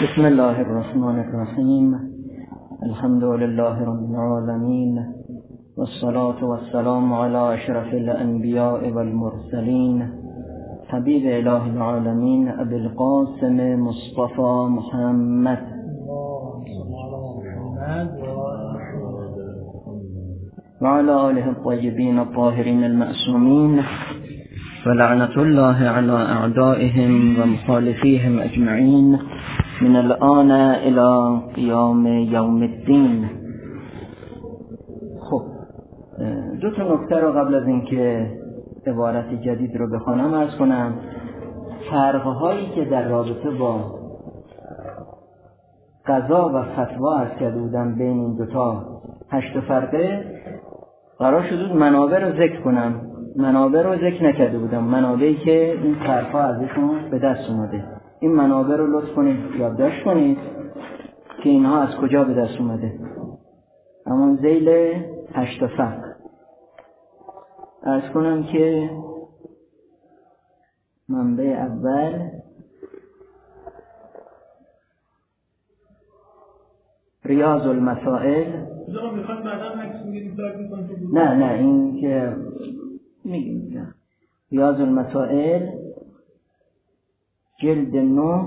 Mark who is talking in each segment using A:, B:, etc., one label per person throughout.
A: بسم الله الرحمن الرحیم. الحمد لله رب العالمین والصلاة والسلام على اشرف الانبیاء والمرسلین حبیب اله العالمین ابی القاسم مصطفى محمد وعلى آله الطيبين الطاهرين المعصومين ولعنة الله على أعدائهم ومخالفيهم أجمعين من الآن إلى قيام يوم الدين. خب دو تا نکته رو قبل از اینکه عبارت جدید رو بخوانم عرض کنم. فرق‌هایی که در رابطه با قضا و فتوا عرض کرده بودم بین این دوتا 8 فرقه، قرار شد منابع رو ذکر کنم. منابع رو ذکر نکرده بودم، منابعی که این فرق‌ها ازشون به دست اومده. این منابع رو لطف کنید یادداشت کنید که اینها از کجا به دست اومده. همون ذیل 8 فرق عرض کنم که منبع اول ریاض المسائل. نه این که میگیم ریاض المسائل جلد 9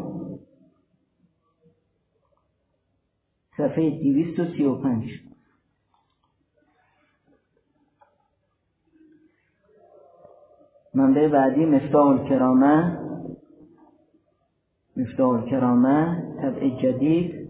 A: صفحه 235. منبع بعدی مفتاح الکرامه طبع جدید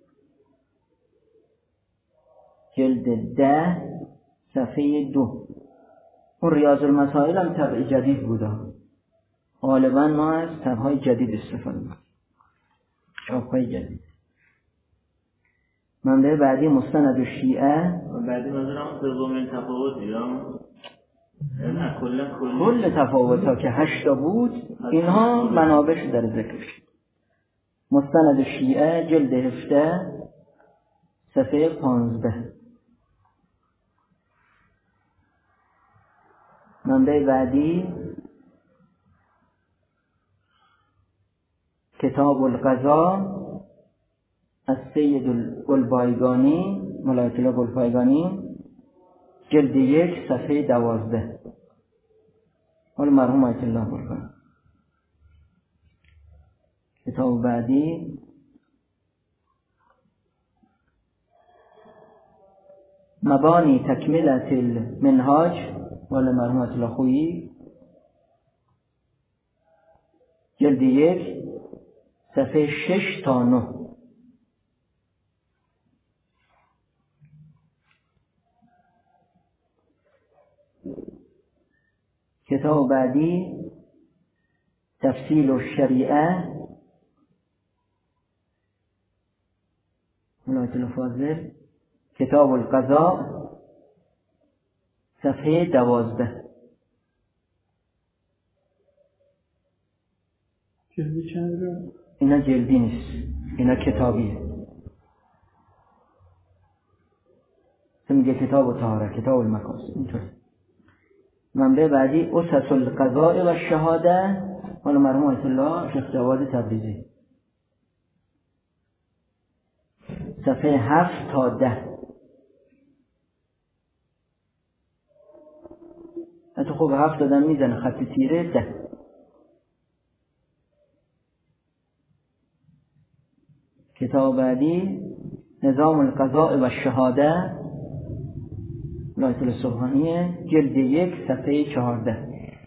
A: جلد 10 صفحه 2. اون ریاض المسائل هم طبع جدید بوده. غالبا ما از طبعهای جدید استفاده می‌کنیم، چاپ‌های جدید. منبع بعدی مستند الشیعه.
B: بعدی مثلا سومین تفاوت نه
A: کل تفاوت‌ها که 8 بود، اینها منابعش در ذکر شد. مستند الشیعه جلد 17 صفحه 15. منبع بعدی کتاب القضا از سید گلبایگانی ملایت الله گلبایگانی جلد 1 صفحه 12. حال مرحوم آیت الله گلبایگانی. کتاب بعدی مبانی تکملت المنهاج مال مرحوم آیت الله خویی جلد 1 صفحه 6 تا 9. کتاب بعدی تفصیل الشریعه ملایت الله فاضل کتاب القضا صفحه 12.
C: جلدی چند رو؟
A: اینا جلدی نیست، اینا کتابیه. تو میگه کتاب و طهارت، کتاب المکاسب اینطور. منبع بعدی اسس القضاء و الشهاده مال مرحوم آیت الله شیخ جواد تبریزی صفحه 7 تا 10. حتی خب 7 دادن میزنه خط تیره 10. کتاب بعدی نظام القضاء و الشهاده ملایت الله سبحانیه جلد 1 صفحه 14.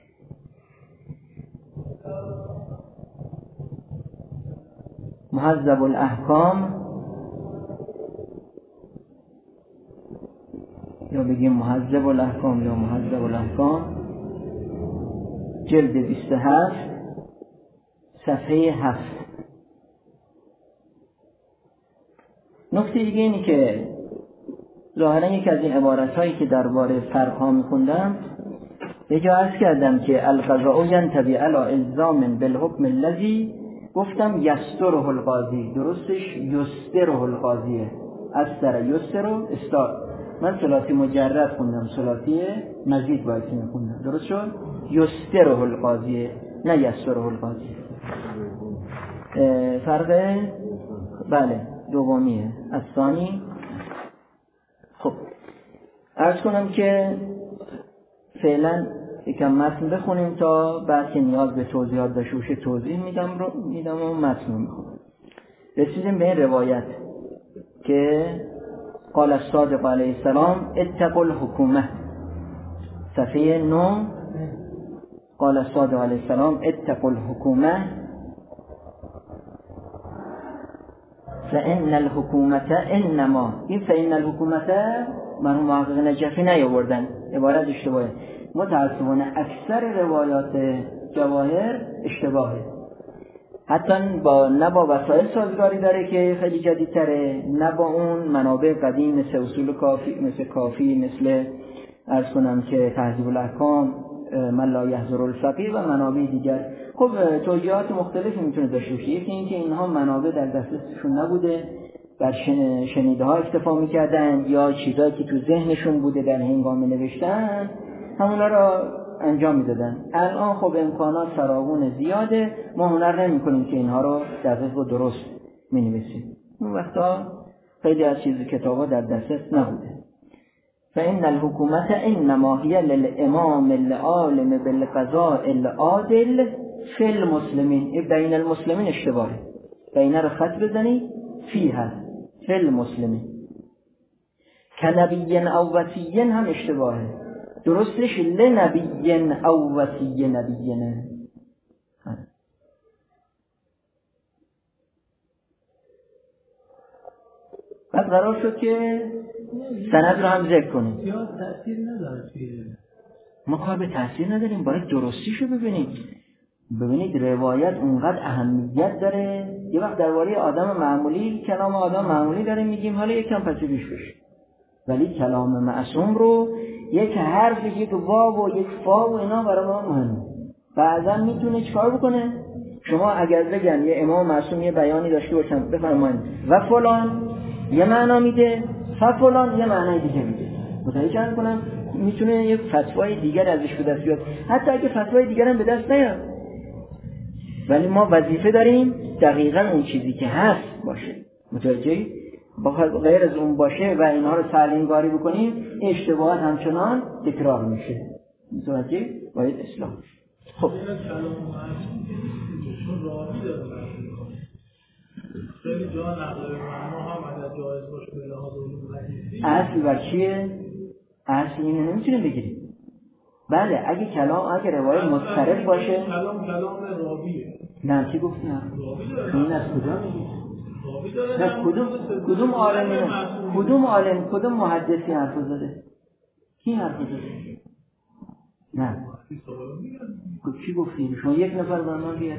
A: مهذب الاحکام یا بگیم مهذب الاحکام یا مهذب الاحکام جلد 27 صفحه 7. نکته دیگه اینی که ظاهرا یکی از این عبارت‌هایی که درباره فرق‌ها می‌خوندم به جا عرض کردم که القضاء ینطبق علی الزام بالحکم الذی گفتم یستره القاضی، درستش یستره القاضیه. استر یستر استار. من ثلاثی مجرد خوندم، ثلاثی مزید باید می‌خوندم. درست شد؟ یستره القاضیه نه یستره القاضیه. فرق بله دومیه الثانی. خب عرض کنم که فعلا یکم متن بخونیم تا بعد که نیاز به توضیحات داشته توضیح میدم و متن رو میخونم. رسیدیم به این روایت که قال الصادق علیه السلام اتقوا الحکومه، صفحه 9. قال الصادق علیه السلام اتقوا الحکومه فإن الحکومت انما، این فإن الحکومت مرحوم محقق نجفی نیاوردن، عبارت اشتباهه. متأسفانه اکثر روایات جواهر اشتباهه، حتی نه با وسایل سازگاری داره که خیلی جدیدتره، نه با اون منابع قدیم مثل اصول کافی، مثل کافی، مثل عرض کنم که تهذیب الاحکام، من لا یحضر الفقیه و منابع دیگر. خب توجیهات مختلفی میتونه داشته باشه. یکی اینکه اینها منابع در دسترسشون نبوده، بر شنیده ها اکتفا میکردن، یا چیزایی که تو ذهنشون بوده در هنگام نوشتن همونا را انجام میدادن. الان خب امکانات فراوون زیاده، ما هنر نمی کنیم که اینها رو دقیق و درست می نویسیم. اون وقتا خیلی از چیزی کتابا در دسترس نبوده. فإن الحکومت انما هی للامام العالم بالقضاء العادل فی المسلمین. بین المسلمین اشتباهه، بین رو خط بزنی فی هست فی المسلمین. کنبی او وصی هم اشتباهه، درستش لنبی او وصی نبیینه. بعد قرار شد که سند رو هم ذکر کنیم.
C: یا تأثیر نداره توی
A: ما کار به تأثیر نداریم، باید درستیشو ببینید. ببینید روایت اونقدر اهمیت داره. یه وقت درباره آدم معمولی، کلام آدم معمولی داره میگیم، حالا یکم پذیرش بشه، ولی کلام معصوم رو یک حرف، یک واو و یک فا و اینا برای ما مهمه. بعضا میتونه چیکار بکنه؟ شما اگر بگن یه امام معصوم یه بیانی داشته باشن بفرمایید و فلان یه معنا میده، فلان یه معنای دیگه میده، متوجه کنم میتونه یه فتوای دیگر ازش به دست بیاد، حتی اگه فتوای دیگر هم به دست نیاد، ولی ما وظیفه داریم دقیقاً اون چیزی که هست باشه. متوجهی؟ غیر از اون باشه و اینها رو تعلیم‌گاری بکنیم، اشتباهات همچنان تکرار میشه. متوجه؟ باید اصلاح. خب
C: خیلی جا نقل معنا هم اگر جایز باشه به لحاظ علوم حدیثی،
A: اصل بر چیه؟ اصل اینو نمیتونیم بگیریم. بله اگه روایت مضطرب باشه،
C: کلام راویه.
A: نه چی گفت؟ نه این از کجا میگی؟ کدوم محدثی حرف زده؟ کی حرف زده؟ نه چی گفتی؟ شما یک نفر برمان بیاد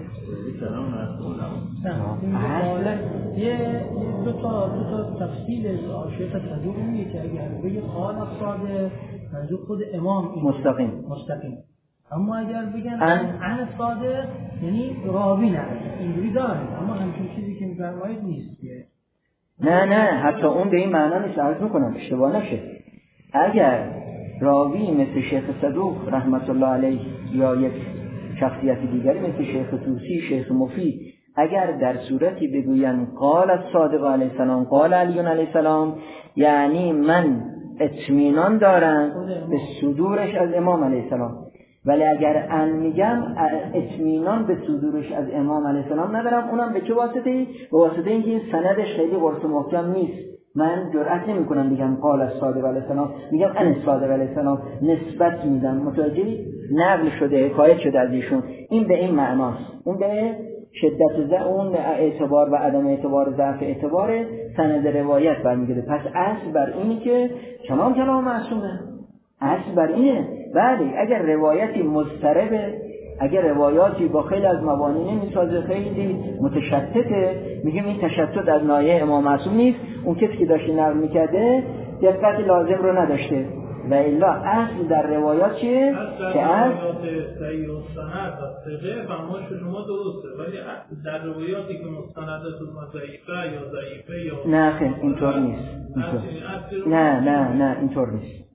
C: یه دو تا تفصیل شیخ صدوق میگه که اگر بگه قال الصادق منظور خود امام
A: مستقیم،
C: اما اگر بگن عن صادق یعنی راوی نه، اینجوری داره، اما همچون چیزی که میفرمایید نیست.
A: نه حتی اون به این معنا نیست. عرض میکنم اشتباه نشه. اگر راوی مثل شیخ صدوق رحمت الله علیه یا یک شخصیت دیگری مثل شیخ طوسی، شیخ مفید، اگر در صورتی بگوین قال الصادق علیه السلام قال علی علیه السلام، یعنی من اطمینان دارم به صدورش از امام علیه السلام، ولی اگر ان میگم اطمینان به صدورش از امام علیه السلام ندارم. اونم به چه واسطه‌ای؟ به واسطه اینکه این سندش خیلی قرص محکم نیست. من جرئت نمی‌کنم بگم قال الصادق علیه السلام، میگم ان الصادق علیه السلام، نسبت میدم. متوجهی؟ نقل شده، حکایت شده از ایشون. این به این معناست. اون به شدت اون اعتبار و عدم اعتبار، ضعف اعتبار سند روایت برمیگرده. پس اصل بر اینه که کلام معصومه. اصل بر اینه. بله اگر روایتی مضطربه، اگر روایاتی با خیلی از مبانی نمیسازه، خیلی متشتته، میگیم این تشتت از ناحیه امام معصوم نیست، اون کسی که داشته نقل میکرده دقت لازم رو نداشته. و الا اصل در روایات چیه؟ که اصل
C: صحیح و سند و صحیح فهمش شما درسته، ولی در روایاتی که مستنداتون ضعیفه یا ضعیفه یا
A: نه خیلی اینطور نیست. نه اینطور نیست.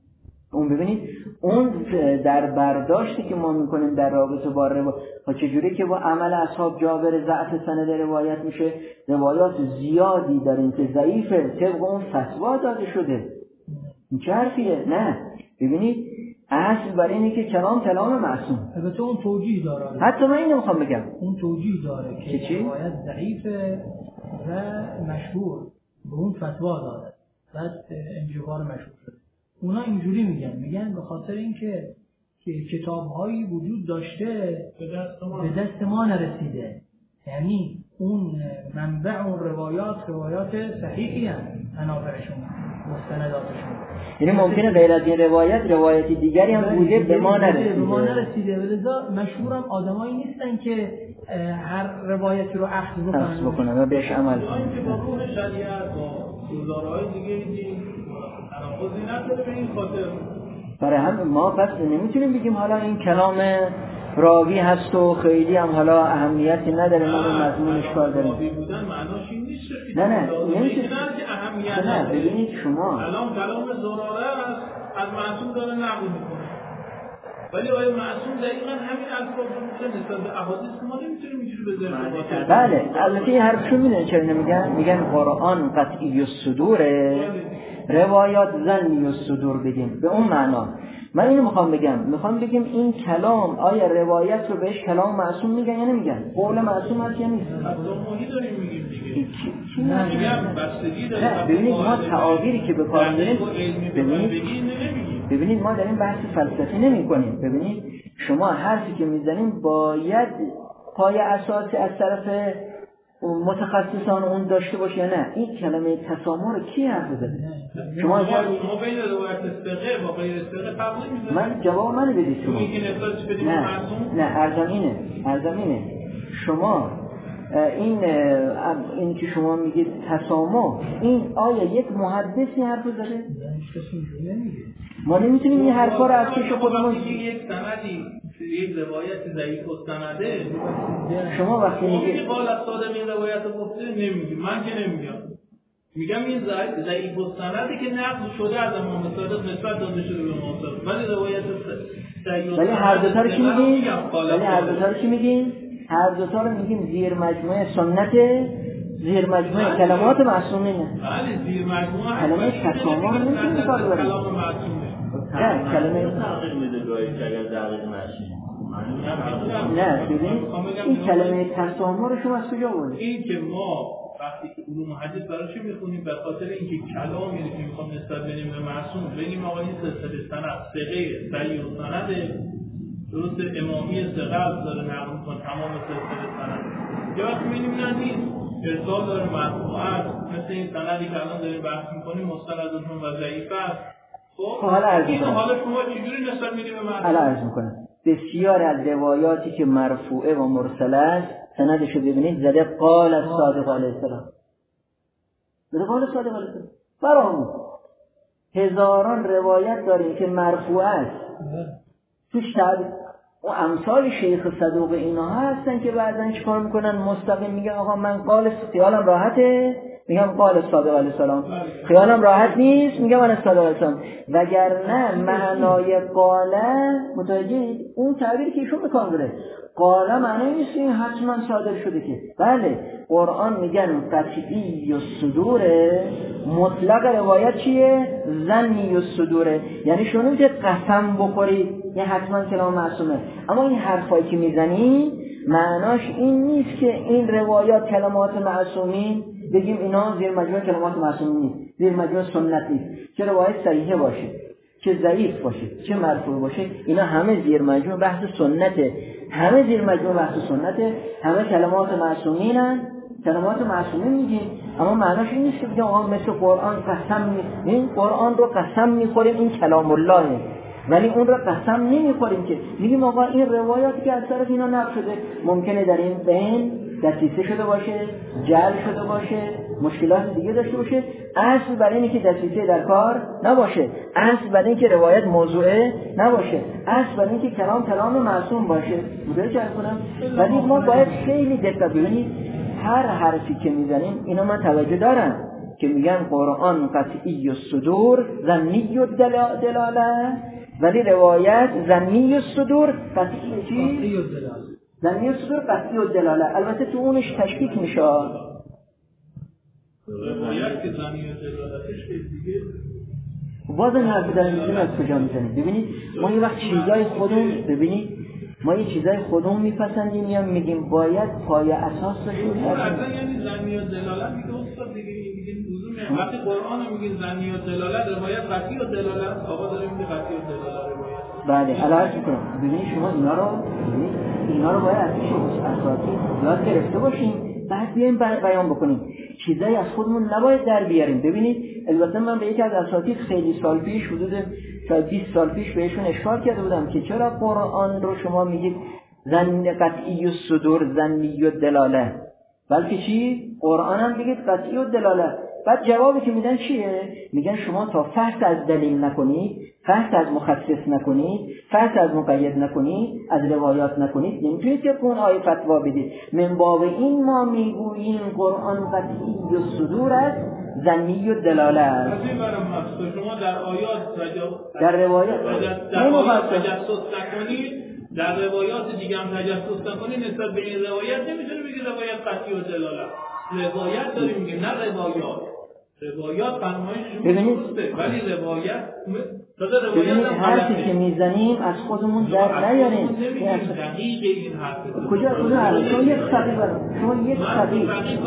A: اون ببینید اون در برداشتی که ما میکنیم در رابطه با چجوری که با عمل اصحاب جابر ضعف سند روایت میشه، روایات زیادی داریم که ضعیفه طبق اون فتوا داده شده. این چه حرفیه؟ نه ببینید اصل برای اینه که کلام معصوم.
C: البته اون توجیه داره.
A: حتی من اینو میخوام بگم
C: اون توجیه داره که روایت ضعیفه و مشهور به اون فتوا داده بعد انجبار مشهور شده. اونا اینجوری میگن به خاطر اینکه کتاب‌هایی وجود داشته به دست ما نرسیده، یعنی اون منبع اون روایات صحیحی هستند، منابعشون مستنداتشون،
A: یعنی ممکنه غیر از این روایتی دیگری هم بوده به ما نرسیده.
C: لذا مشهورم آدمایی نیستن که هر روایتی رو اخذ
A: بکنن و بهش عمل
B: کنن. که با روح شریعت با گزارهای دیگه تناقضی نداره به این خاطر.
A: برای هم ما پس نمیتونیم بگیم حالا این کلام راوی هست و خیلی هم حالا اهمیتی نداره، ما به مضمونش کار داریم.
B: راوی بودن معناش این نیست
A: نه
B: نمیشه که اهمیت نداره.
A: ببینید شما
B: کلام زراره است از معصوم داره نقل میکنه، ولی آیا معصوم دقیقاً همین الفاظ رو میگه نسبت به احادیث ما نمیتونیم اینجوری بذاریم.
A: بله البته این حرفشون میدونن چرا میگن قرآن قطعی الصدوره، روایات ظنی الصدور بگیم به اون معنا. من اینو میخوام بگم این کلام آیا روایت رو بهش کلام معصوم میگن یا نمیگن؟ قول معصوم هست یا نیست؟
B: ماهی داریم میگیم دیگه.
A: چی میگم بستگی داره. ببینید ما تعابیری که به کار میبریم، ببینید ما داریم بحث فلسفی نمی‌کنیم. ببینید شما حرفی که میزنیم باید پایه اساسی از طرف متخصصان اون داشته باشه یا نه. این کلمه تسامح رو کی حرف زده؟ شما
B: بین روایت استقه با غیر استقه فرق نمی‌کنه.
A: من جواب منو بدید شما. نه ارزم اینه شما این که شما میگید تسامح، این آیا یک محدثی حرف زده؟ ما نمیتونیم این حرفا رو از کش خودمون
B: یک سندی یک روایت ضعیف السنده
A: شما وقتی میگید
B: قال صادق این روایت رو گفته نمیگم، من که نمیگم، میگم این ضعیف السنده که نقل شده از امام صادق نسبت داده شده به امام صادق، ولی روایت صحیح
A: ولی هر دو تا رو چی میگین؟ هر دو تا رو میگیم زیر مجموعه سنت، زیر مجموعه کلمات معصومینه.
B: بله زیر مجموعه
A: کلمه تسامح رو نمیتونیم کار بریم.
B: کلام معصومه.
A: نه کلمه
B: تغییر میده گاهی که اگر دقیق نشه.
A: نه ببین این کلمه تسامح رو شما از کجا آوردید؟
B: این که ما وقتی که علوم حدیث براش میخونیم به خاطر اینکه کلامی که میخوام نسبت بدیم به معصوم بگیم آقا این سلسله سند ثقه صحیح السند درست امامی ثقه داره نقل می‌کنه تمام سلسله سند. یا وقتی می‌بینیم نه نیست ارسال داره مطبوعات مثل این سندی که الان داریم بحث می‌کنیم مستنداتون و ضعیف است. خب حالا شما چجوری نسبت میدیم به معصوم؟
A: حالا عرض می‌کنم بسیار از روایاتی که مرفوعه و مرسله است سندش رو ببینید زده قال الصادق علیه السلام، زده قال الصادق علیه السلام. برامون هزاران روایت داریم که مرفوعه است توش و امثال شیخ صدوق اینا هستن که بعدن چیکار میکنن مستقیم میگن آقا من خیالم راحته میگم قال صادق علیه السلام، خیالم راحت نیست میگم من صادق علیه السلام. وگرنه معنای قاله متوجه اون تعبیری که ایشون میکنه داره قاله معنی نیست این حتما صادق شده که بله قرآن میگن قطعی الصدوره، مطلق روایت چیه؟ ظنی الصدوره، یعنی شما نمیتونید قسم بخورید یه حتما کلام معصومه. اما این حرفایی که میزنی معناش این نیست که این روایات کلمات معصومین بگیم اینا زیر مجموعه کلمات معصومین نیست، زیر مجموعه سنت نیست. چه روایت صحیحه باشه چه ضعیف باشه چه مرفوع باشه اینا همه زیر مجموعه بحث سنته، همه زیر مجموعه بحث سنته، همه کلمات معصومینن. کلمات معصومین میگیم اما معناش این نیست که بگیم آقا مثل قرآن قسم این قرآن رو قسم میخوریم این کلام اللهه، ولی اون رو قسم نمیخوریم که میگیم آقا این روایاتی که از طرف اینا نقل شده ممکنه در این بین دسیسه شده باشه، جعل شده باشه، مشکلات دیگه داشته باشه. اصل برای اینه که دسیسه در کار نباشه، اصل برای اینه که روایت موضوعه نباشه، اصل برای اینه که کلام معصوم باشه. مدرک کنم ولی ما باید خیلی دقت ببینید هر حرفی که میزنیم اینا من توجه دارم که میگن قرآن قطعی الصدور ظنی الدلاله، ولی روایت ظنی الصدور قطعی چی؟ ظنی الصدور قطعی الدلاله. البته تو اونش تشکیک میشه.
B: روایت که ظنی الدلالتش دیگه
A: باز این حرفی داریم میزنیم از کجا میزنیم. ببینید ما یه وقت چیزای خودمون، ببینید ما یه چیزای خودمون میپسندیم یا میگیم باید پای اساس داشته باشه.
B: اصلا یعنی ظنی الدلالت میگه استاد دیگه لزومه. وقتی قرآن رو میگین ظنی الدلالت روایت قطعی الدلالت، آقا داره میگه قطعی الدلالت روایت.
A: بله علاوه میکنم. ببینید شما اینا رو باید از اساسی یاد گرفته باشیم، بعد بیایم بیان بکنیم. چیزایی از خودمون نباید در بیاریم. ببینید البته من به یکی از اساتید خیلی سال پیش، حدود 20 سال پیش بهشون اشاره کرده بودم که چرا قرآن رو شما میگید ظن قطعی الصدور ظنی الدلاله، بلکه چی؟ قرآن هم بگید قطعی الدلاله. بعد جوابی که میدن چیه؟ میگن شما تا فحص از دلیل نکنید، فحص از مخصص نکنید، فحص از مقید نکنید، از روایات نکنید، نمیتونید که اون آیه فتوا بدید. من باب این ما میگوییم قرآن قطعی الصدور است ظنی الدلاله است.
B: شما در آیات
A: در روایات
B: تجسس نکنید، در روایات دیگه هم تجسس نکنید، نسبت به این روایت نمیتونه بگید روایت قطعی الدلاله. روایت داریم میگه، نه روایات فرمایششون درسته، ولی روایت
A: ببینید حرفی که میزنیم از خودمون در نیاریم.
B: دقیقه این حرف
A: کجا شما یک فقیه برام، شما یک فقیه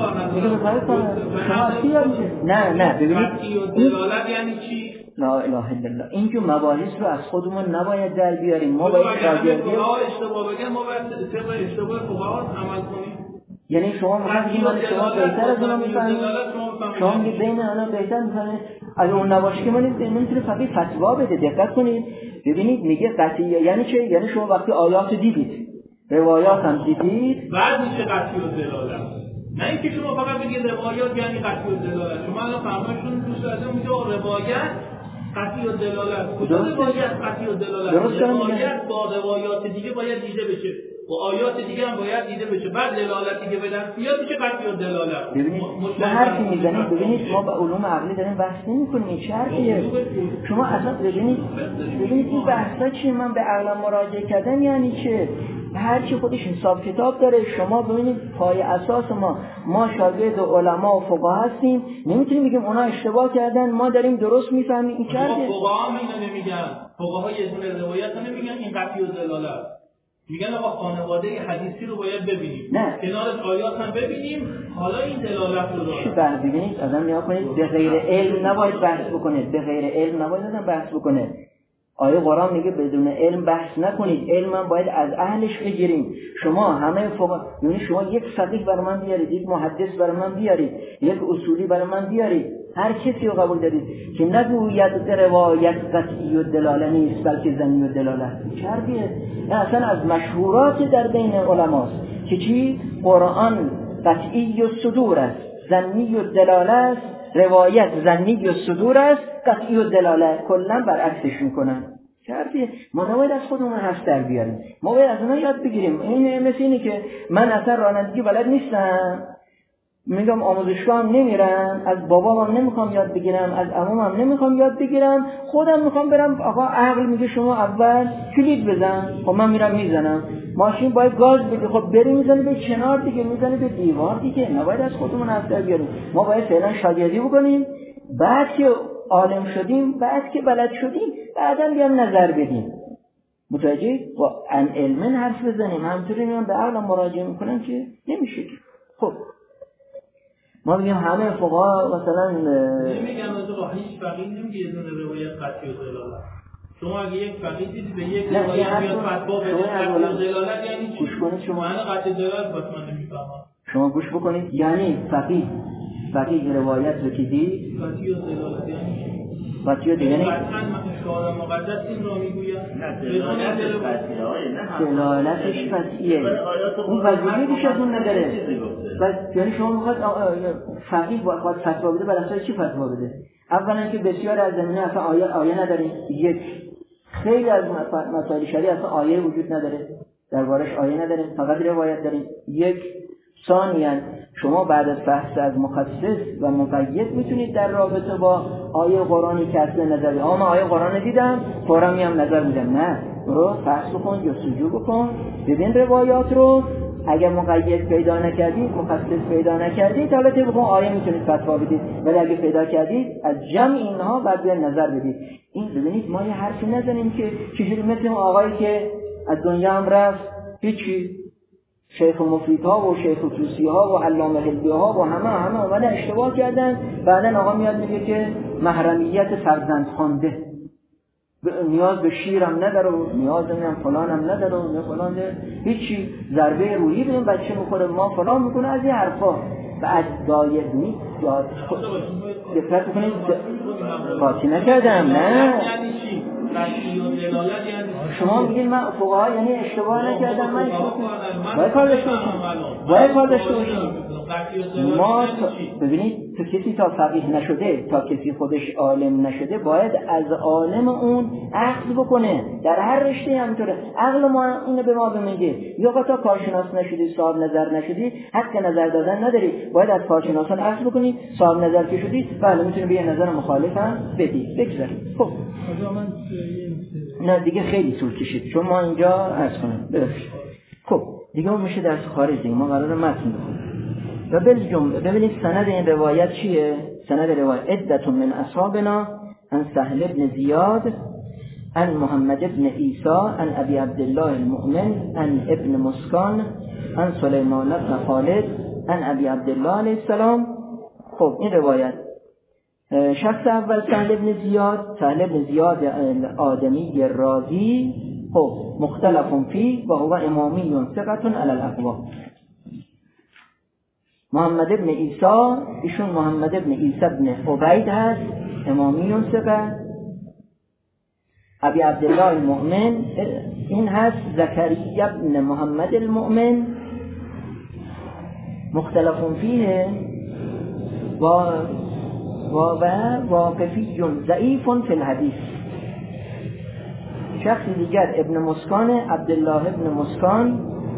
A: نه ببینید
B: دلالت یعنی چی؟
A: لا اله الا الله. اینجور مباحث رو از خودمون نباید در بیاریم. ما باید شاگردی
B: اشتباه بگن، ما باید طبق اشتباه فقها عمل کنیم.
A: یعنی شما میگید من شما بهتر از اونا میفهمید، شما میگید بین اونا بهتر میفهمید. اگه اون نباشه که من نمیتونه فقیه فتوا بده. دقت کنید ببینید میگه قطعیه یعنی چه؟ یعنی شما وقتی آیات دیدید، روایات هم دیدید،
B: بعد میشه قطعی الدلاله. نه اینکه شما فقط بگید روایات یعنی قطعی الدلاله. شما الان فرمایشتون دوست دارید میگه روایت قطعی الدلاله. کجا روایت قطعی الدلاله؟ روایت با روایات دیگه باید دیده بشه، با آیات دیگه هم باید دیده بشه، بعد دلالتی که به دست میاد میشه قطعی الدلاله.
A: ببینید ما حرفی میزنیم، ببینید ما با علوم عقلی داریم بحث نمی‌کنیم. چه حرفیه؟ شما اصلا ببینید این بحثا چی؟ من به عقل مراجعه کردم یعنی چه؟ هر چی خودش حساب کتاب داره. شما ببینید پای اساس ما شاگرد علما و فقها هستیم، نمیتونیم بگیم اونا اشتباه کردن ما داریم درست میفهمیم. این چه حرفیه؟
B: فقها اینو نمیگن، فقها یه دونه روایت نمیگن این قطعی الدلاله. میگن آقا خانواده حدیثی رو باید ببینیم، کنارش آیات هم ببینیم، حالا این دلالت رو داره.
A: ببینید آدم نیا کنید به غیر علم نباید بحث بکنه، به غیر علم نباید آدم بحث بکنه. آیه قرآن میگه بدون علم بحث نکنید، علم هم باید از اهلش بگیریم. شما همه فقها، یعنی شما یک فقیه برای من بیارید، یک محدث برای من بیارید، یک اصولی برای من بیارید، هر کسی رو قبول دارید که نگوید روایت قطعی الدلاله نیست بلکه ظنی الدلاله است. چه حرفیه؟ اصلا از مشهورات در بین علماست که چی؟ قرآن قطعی الصدور است ظنی الدلاله است، روایت ظنی الصدور است قطعی الدلاله. کلا برعکسش میکنن. چه حرفیه؟ ما نباید از خودمون حرف در بیاریم، ما باید از اونها یاد بگیریم. این مثل اینه که من اصلا رانندگی بلد نیستم، میگم آموزشگاه هم نمیرم، از بابام هم نمیخوام یاد بگیرم، از عمومم نمیخوام یاد بگیرم، خودم میخوام برم. آقا عقل میگه شما اول کلید بزن، خب من میرم میزنم. ماشین باید گاز بده، خب بری میزنه به کنار دیگه، میزنه به دیوار دیگه. نباید از خودمون حرف در بیاریم. ما باید فعلا شاگردی بکنیم، بعد که عالم شدیم، بعد که بلد شدیم، بعدا بیام نظر بدیم. متوجه؟ با ان علم حرف بزنیم. همونطوری میام به عقل مراجعه میکنم که نمیشه. خب ما میگیم همه فقها مثلا
B: نمیگن آقا هیچ فقیه نمیگه یه دونه روایت قطعی الدلاله. شما اگه یک فقیه دیدی به یک روایت میاد فتوا بده قطعی الدلاله یعنی چی؟
A: گوش کنید شما.
B: معنی قطعی الدلاله بس من نمیفهمم.
A: شما گوش بکنید. یعنی فقیه روایت رو که دید
B: قطعی الدلاله یعنی چی؟
A: قطعی الدلاله
B: قطعاً شعار مقدس این رو میگوید.
A: دلالتش قطعیه. اون وظیفه بیش از اون نداره. بس یعنی شما میخواد فقیه باید فتوا بده، بر اساس چی فتوا بده؟ اولا که بسیار از زمینه اصلا آیه نداریم. یک خیلی از مسائل شریعه اصلا آیه وجود نداره، دربارش آیه نداریم، فقط روایت داریم. یک ثانیاً شما بعد از بحث از مخصص و مقید میتونید در رابطه با آیه قرآنی که اصل نظری من آیه قرآن دیدم فورا میام نظر میدم، نه، برو بحث بکن، جستجو بکن، ببین روایات رو، اگر مقید پیدا نکردید، مخصص پیدا نکردید، حالا طبق اون آیه میتونید فتوا بدید، ولی اگه پیدا کردید از جمع اینها بعد بیان نظر بدید. این ببینید ما یه حرفی نزنیم که چجوری مثل اون آقایی که از دنیا هم رفت، هیچی، شیخ مفیدها و شیخ توسیها و علامه حلبیها و همه اومدن اشتباه کردن، بعدن آقا میاد میگه که محرمیت فرزند خوانده، نیاز به شیرم نداره و نیاز نمیدونم فلانم نداره و نه فلان ده. هیچی، ضربه روحی به این بچه میخوره، ما فلان میکنه، از این حرفا بعد دایه نیست دقت بکنید. قاطی نکردم، نه شما میگید من فقها یعنی اشتباه نکردم، من باید کار داشته باشیم. ما ببینید تو کسی تا فقیه نشده، تا کسی خودش عالم نشده، باید از عالم اون اخذ بکنه. در هر رشته همینطوره. عقل ما اینو به ما میگه، یا تا کارشناس نشدی، صاحب نظر نشدی، حق نظر دادن نداری، باید از کارشناسان اخذ بکنی. صاحب نظر که شدی، بله میتونی به نظر مخالف هم بدی. بگذارید. خب نه دیگه خیلی طول کشید، چون ما اینجا عرض کنیم ببخشید. خب دیگه اون میشه درس خارج، دیگه ما قراره متن بخونیم. و ببینید سند این روایت چیه؟ سند روایت عدة من اصحابنا عن سهل بن زیاد عن محمد بن عیسی عن ابی عبدالله المؤمن عن ابن مسکان عن سلیمان بن خالد عن ابی عبدالله علیه السلام. خب این روایت شخص اول سهل بن زیاد آدمی راضی، خب مختلف فی و هو امامی ثقة علی الاقوام. محمد ابن عیسی، ایشون محمد ابن عیسی ابن عبید هست، امامی ثقه. ابی عبدالله المؤمن این هست زکریا ابن محمد المؤمن، مختلف فیه و واقفی ضعیف فی الحدیث. شخص دیگر ابن مسکان، عبدالله ابن مسکان،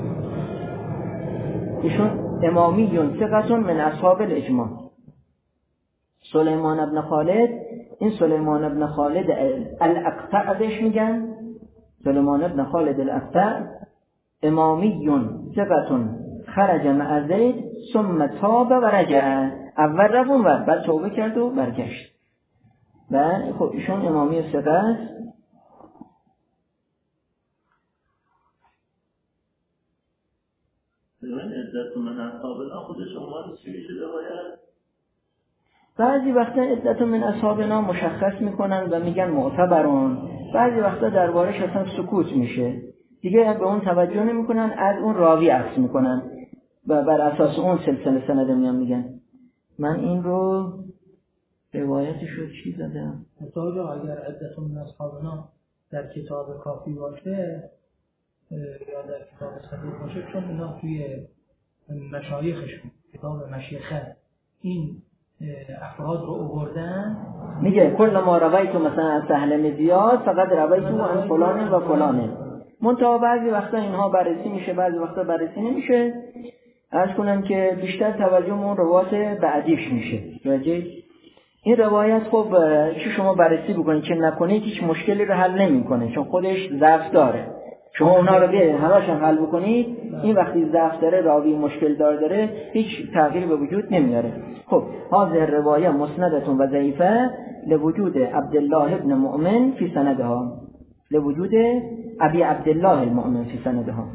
A: ایشون امامی ثقة من اصحاب الاجماع. سلیمان ابن خالد، این سلیمان ابن خالد الاقطع بهش میگن، سلیمان ابن خالد الاقطع امامی ثقة خرج مع زید ثم تاب و رجع. اول رفت و بعد توبه کرد و برگشت. و خب ایشون امامی ثقه است. بعضی وقتا عدت من اصحابنا مشخص میکنن و میگن معتبرون، بعضی وقتا دربارش اصلا سکوت میشه، دیگه به اون توجه نمیکنن، از اون راوی عکس میکنن و بر اساس اون سلسله سند میگن. من این رو روایتش رو چی دادم؟
C: مثلا اگر عدت من اصحابنا در کتاب کافی باشه یا در کتاب صحیح باشه، چون اینا توی مشایخشون، کتاب مشیخه این افراد رو آوردن،
A: میگه کل ما روایتو مثلا از سهل بن زیاد فقط روایتو عن فلان و فلانه. منتها بعضی وقتا اینها بررسی میشه، بعضی وقتا بررسی نمیشه. عرض کنم که بیشتر توجه اون روایت بعدیش میشه. این روایت خب چه شما بررسی بکنید چه نکنید هیچ مشکلی رو حل نمیکنه، چون خودش ضعف داره. شما اونا رو بیاید همه‌اش حل بکنید، این وقتی ضعف داره، راوی مشکل داره، هیچ تغییری به وجود نمیاره. خب هذه روایه مسندة و ضعیفه لوجود عبدالله ابن مؤمن فی سندها، لوجود ابی عبدالله المؤمن فی سندها.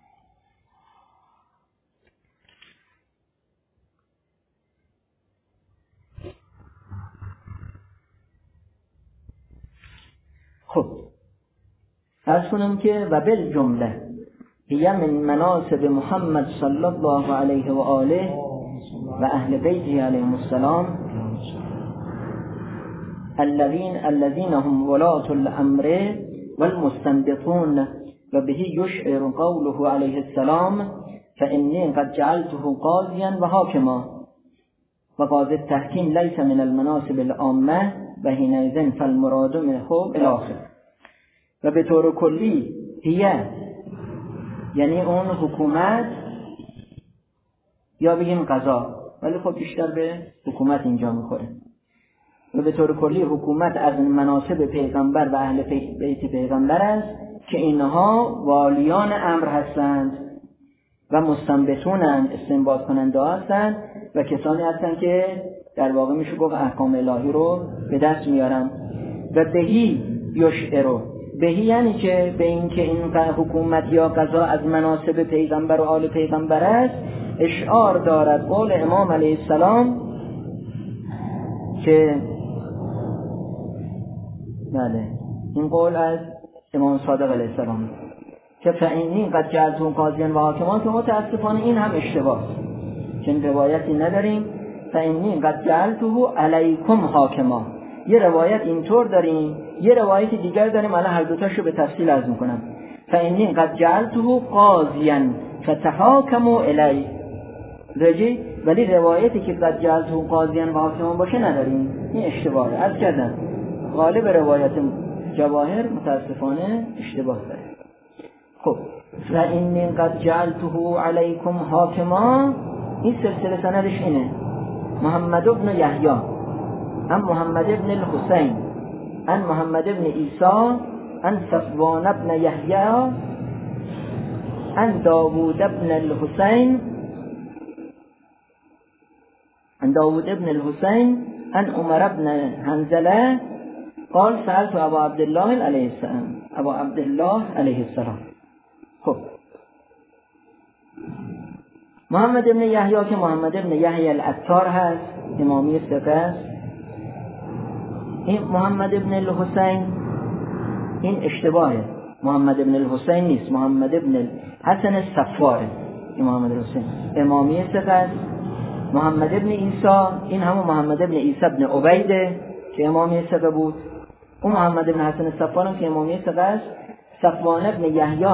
A: خب عرض کنم که و بالجمله هی من مناسب محمد صلی الله علیه و آله و اهل بیته علیهم السلام الذين هم ولاة الامر والمستنبطون و به یشعر قوله علیه السلام فإني قد جعلته قاضيا و حاکما و قاضی التحکیم لیس من المناسب العامه و حینئذ فالمراد منه الاخر. و به طور کلی هیه یعنی اون حکومت، یا بگیم قضا، ولی خب بیشتر به حکومت اینجا میخوره. و به طور کلی حکومت از مناسب پیغمبر و اهل بیت پیغمبر است که اینها والیان امر هستند و مستنبطونند، استنباط کننده هستند و کسانی هستند که در واقع میشه گفت احکام الهی رو به دست میارن. و بهی یشعرو، بهی یعنی که به این که این حکومت یا قضا از مناسب پیغمبر و آل پیغمبر است، اشعار دارد قول امام علیه السلام که بله این قول از امام صادق علیه السلام که فإنی قد جعلتهم قاضیان و حاکمان، که متاسفانه این هم اشتباه، چون روایتی نداریم فإنی قد جعلته علیکم حاکما. یه روایت اینطور داریم، یه روایت دیگر داریم، الان هر دوتاشو به تفصیل عرض میکنم. فإنی قد جعلته قاضیا فتحاکموا الی رجی، ولی روایتی که قد جعلته قاضیا و حاکما باشه نداریم، این اشتباهه. عرض کردم غالب روایت جواهر متاسفانه اشتباه داره. خب فإنی قد جعلته علیکم حاکما، این سلسله سندش اینه: محمد بن یحیی عن محمد بن الحسین عن محمد بن عیسی عن صفوان بن یحیی عن داوود بن الحسین عن عمر بن حنظله قال سألت ابا عبدالله علیه السلام. خب محمد بن یحیی که محمد بن یحیی العطار هست، امامی ثقه است. این محمد بن الحسین این اشتباهه، محمد بن الحسین نیست، محمد بن الحسن الصفاره. این محمد الحسین امامی ثقه است. محمد بن عیسی این همون محمد بن عیسی بن عبیده که امامی ثقه بود. اون محمد بن حسن الصفاره که امامی ثقه است. صفوان بن یحیی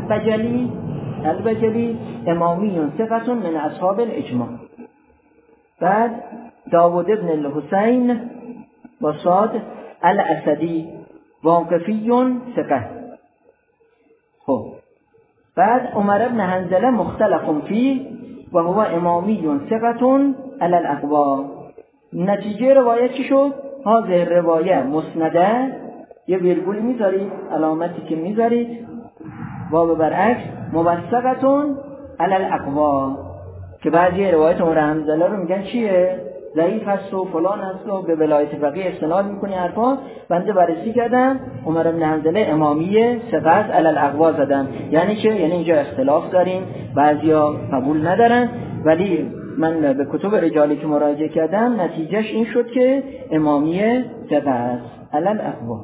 A: البجلی امامی ثقه من اصحاب الاجماع. بعد داوود بن الحسین و صاد الاسدی واقفی ثقه. خب بعد عمر بن حنظله مختلف فيه و هو امامی ثقه علی الاقوا. نتیجه روایت چی شد؟ هذه روایه مسنده، یه ویرگول میذارید، علامتی که میذارید و برعکس موثقه علی الاقوا، که بعضی روایت عمر حنظله رو میگن چیه؟ ضعیف هست و فلان هست و به ولایت فقیه استناد میکنی حرفا. بنده بررسی کردم عمر بن حنظله امامی ثقه علی الاقوا زدم. یعنی چه؟ یعنی اینجا اختلاف داریم، بعضیا قبول ندارن، ولی من به کتب رجالی که مراجعه کردم نتیجهش این شد که امامی ثقه است علی الاقوا.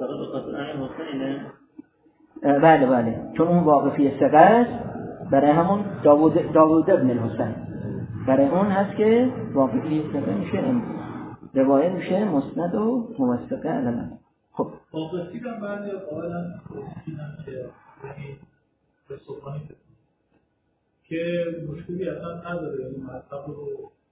A: بله چون اون واقفی ثقه است، برای همون داوود ابن الحسین برای اون هست که واقعی ثقه میشه، روایت میشه مسند و موثقه علما. خب
B: واقعی هم بعضی قائلن که که مشکلی اصلا نداره، این مطلب رو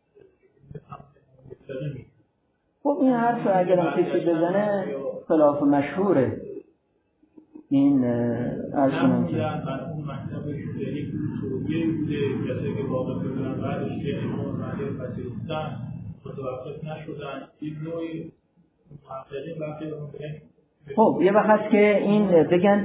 B: مستقیمی.
A: خب این حرف اگر هم کسی بزنه خلاف مشهوره. این از کنم که
B: اون مطلب شدهی سعودیه بوده، کسی که واقع بودن بعدش که امام مهدی پذیرفتن متوقف نشدن، این نوعی محققین وقتی رو میگن.
A: خب یه وقت هست که این بگن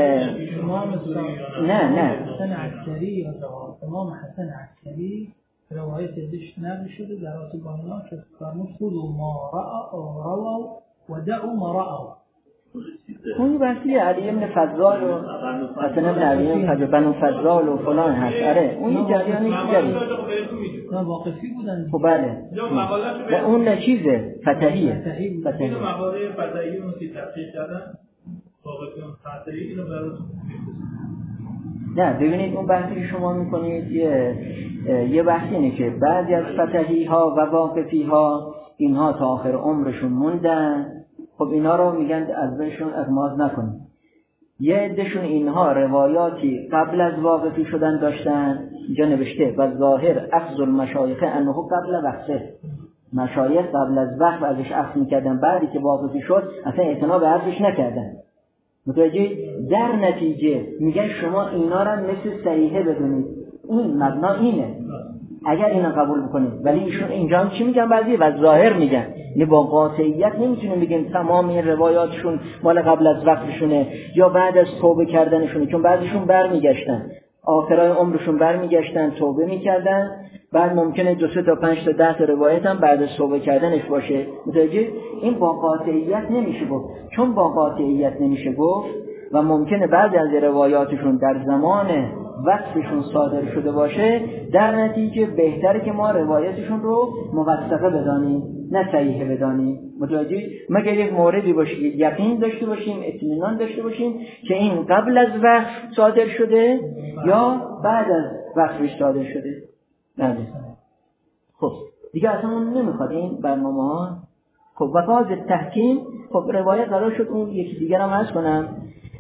A: نه
C: حسن عسکری امام حسن عسکری روایت ازش نقل شده در اتبانا که فرمود خذوا ما رأوا و دعوا ما رأوا.
A: اون بحثی علی ابن فضال و حسن ابن علی ابن بنو فضال و فلان هست. آره اون جریانی دیگری
C: واقفی بودن.
A: خب بله و اون چیزه فتحیه.
B: اینو مقاله فتحی اون سی تحقیق کردن واقفی اون فتحی اینو براتون.
A: نه ببینید اون بحثی که شما میکنید یه بحثی اینه که بعضی از فتحی ها و واقفی ها اینها تا آخر عمرشون موندن. خب اینا رو میگن از بهشون اغماض نکنید. یه عدهشون اینها روایاتی قبل از واقفی شدن داشتن، اینجا نوشته و ظاهر اخذ المشایخ انه قبل وقفه، مشایخ قبل از وقف ازش اخذ میکردن، بعدی که واقفی شد اصلا اعتنا به حرفش نکردن. متوجه؟ در نتیجه میگن شما اینا رو مثل صحیحه بدونید، این مبنا اینه. اگر اینو قبول بکنیم. ولی ایشون اینجا هم چی میگن بعضی و ظاهر میگن، یعنی با قاطعیت نمیتونیم بگیم تمام این روایاتشون مال قبل از وقتشونه یا بعد از توبه کردنشونه، چون بعضیشون برمیگشتن آخرای عمرشون برمیگشتن توبه میکردن، بعد ممکنه 2 تا 5 تا 10 تا روایت هم بعد از توبه کردنش باشه. متوجه؟ این با قاطعیت نمیشه گفت. چون با قاطعیت نمیشه گفت و ممکنه بعضی از روایاتشون در زمان وقتشون صادر شده باشه، در نتیجه بهتره که ما روایتشون رو موثقه بدانیم نه صحیحه بدانیم. متوجه؟ مگر یک موردی باشه یقین داشته باشیم، اطمینان داشته باشیم که این قبل از وقت صادر شده یا بعد از وقتش صادر شده. بله. خب دیگه اصلا اون نمیخواد این برنامه ها. خب وقاز تحکیم، خب روایت قرار شد اون یکی دیگر هم عرض کنم.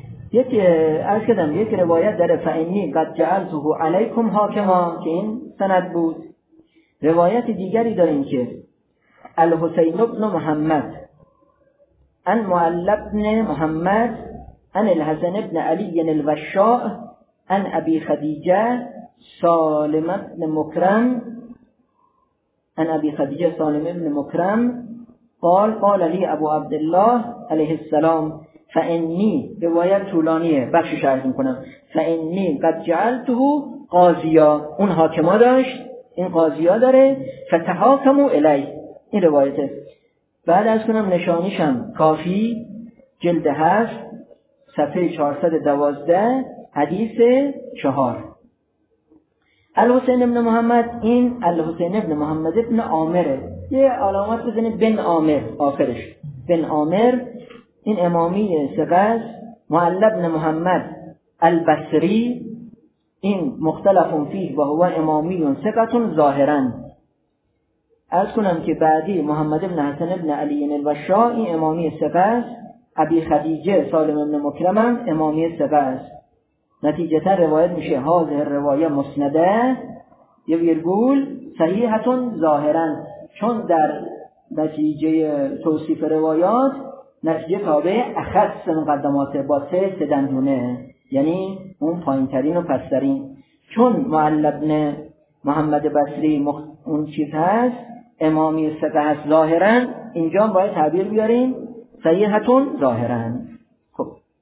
A: یک روایت در فإنی قد جعلته علیکم حاکما که این سند بود. روایت دیگری داریم که الحسین بن محمد عن معل بن محمد عن الحسن بن علی الوشاء عن ابی خدیجه سالم بن مکرم عن ابی خدیجه سالم بن مکرم قال لی ابو عبدالله علیه السلام فإنی، روایت طولانیه بخشش عرض میکنم، فإنی قد جعلته قاضیا، اون حاکما داشت این قاضیا داره، فتحاکموا الی، این روایته. بعد از کنم نشانیشم کافی جلد 7 صفحه 412 حدیث 4. الحسین ابن محمد، این الحسین ابن محمد ابن عامره، یه علامت بزنید بن عامر آخرش، بن عامر. این امامی ثقه، معل بن محمد البصری، این مختلف فیه و هو امامی ثقه ظاهرا. عرض کنم که بعدی محمد بن حسن بن علی الوشاء، این امامی ثقه، ابی خدیجه سالم بن مکرم هم امامی ثقه است. نتیجتا روایت میشه هذه روایه مسنده یه ویرگول صحیحه ظاهرا، چون در نتیجه توصیف روایات نتیجه تابع اخص مقدمات با 3 دندونه، یعنی اون پایینترین و پسترین. چون معل بن محمد بصری اون چیز هست امامی ثقه هست ظاهرا، اینجا باید تعبیر بیاریم صحیحتون ظاهرا. خب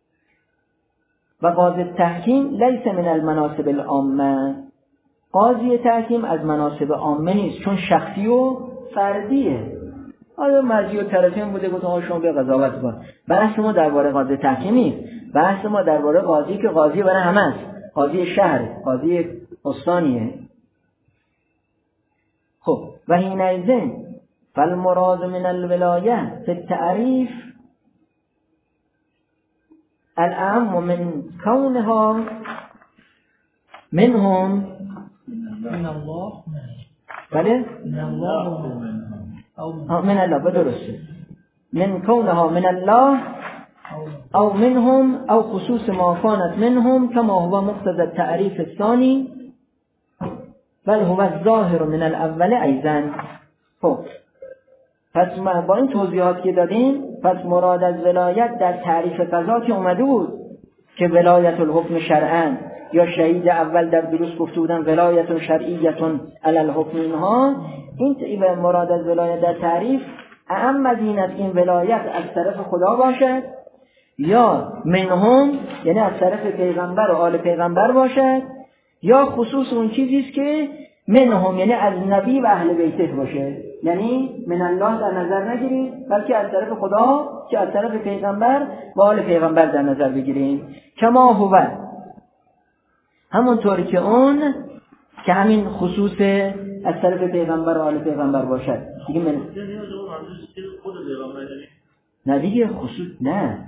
A: و قاضی تحکیم لیس من المناصب العامه، قاضی تحکیم از مناصب عامه نیست، چون شخصی و فردیه. آیا مرجی و طرفین بوده گفتم شما به قضاوت کن. بحث ما درباره قاضی تحکیم نیست، بحث ما درباره قاضی که قاضی برای همه است، قاضی شهر، قاضی استانیه. خب و حینئذ فالمراد من الولایه فی التعریف الاعم من کونها منهم
C: من الله،
A: بله
C: من الله
A: من الله، بدرسته من کونها من الله او منهم او خصوص ما كانت منهم كما هو مقتضى التعريف الثاني بل هو الظاهر من الاول ایضا. خب پس ما با این توضیحات که دادیم، پس مراد از ولایت در تعریف قضا که اومده بود که ولایت الحکم شرعاً، یا شهید اول در دروس گفته بودن ولایت شرعیت علی الحکم، اینها این مراد از ولایت در تعریف اعم از این ولایت از طرف خدا باشد یا منهم، یعنی از طرف پیغمبر و آل پیغمبر باشد، یا خصوص اون چیزیست که منهم یعنی از نبی و اهل بیته باشه، یعنی من الله در نظر نگیریم بلکه از طرف خدا که از طرف پیغمبر و آل پیغمبر در نظر بگیریم. کما هو، همونطوری که اون که همین خصوص از طرف پیغمبر و آل پیغمبر باشد دیگه من نه دیگه خصوص نه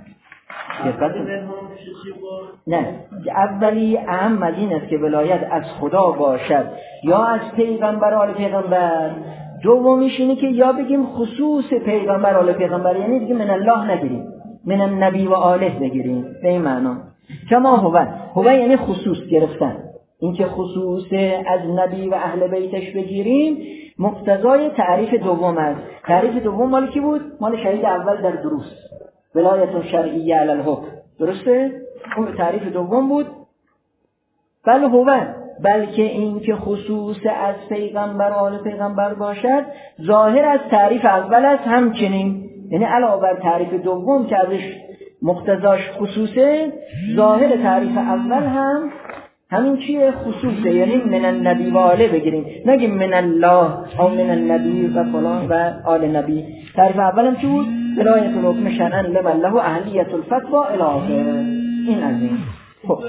A: نه اولی اهم از این است که ولایت از خدا باشد یا از پیغمبر و آل پیغمبر. دومیش اینه که یا بگیم خصوص پیغمبر و آل پیغمبر، یعنی دیگه من الله نگیریم، من النبی و آله بگیریم به این معنا. کما هو یعنی خصوص گرفتن، این که خصوص از نبی و اهل بیتش بگیریم مقتضای تعریف دوم است. تعریف دوم مال کی بود؟ مال شهید اول در دروس، ولایت شرعیه علی الحکم، درسته؟ اون تعریف دوم بود. بل هو، بلکه این که خصوص از پیغمبر آل پیغمبر باشد ظاهر از تعریف اول است همچنین، یعنی علاوه بر تعریف دوم که ازش مقتضاش خصوصه، ظاهر تعریف اول هم همین چیه؟ خصوصه، یعنی من النبی و آله بگیریم، نگیم من الله او من النبی و فلان و آل نبی. تعریف اول هم چی بود؟ ولایت الحکم شرعا لمن له اهلیت الفتوی الی آخره. این از این. خب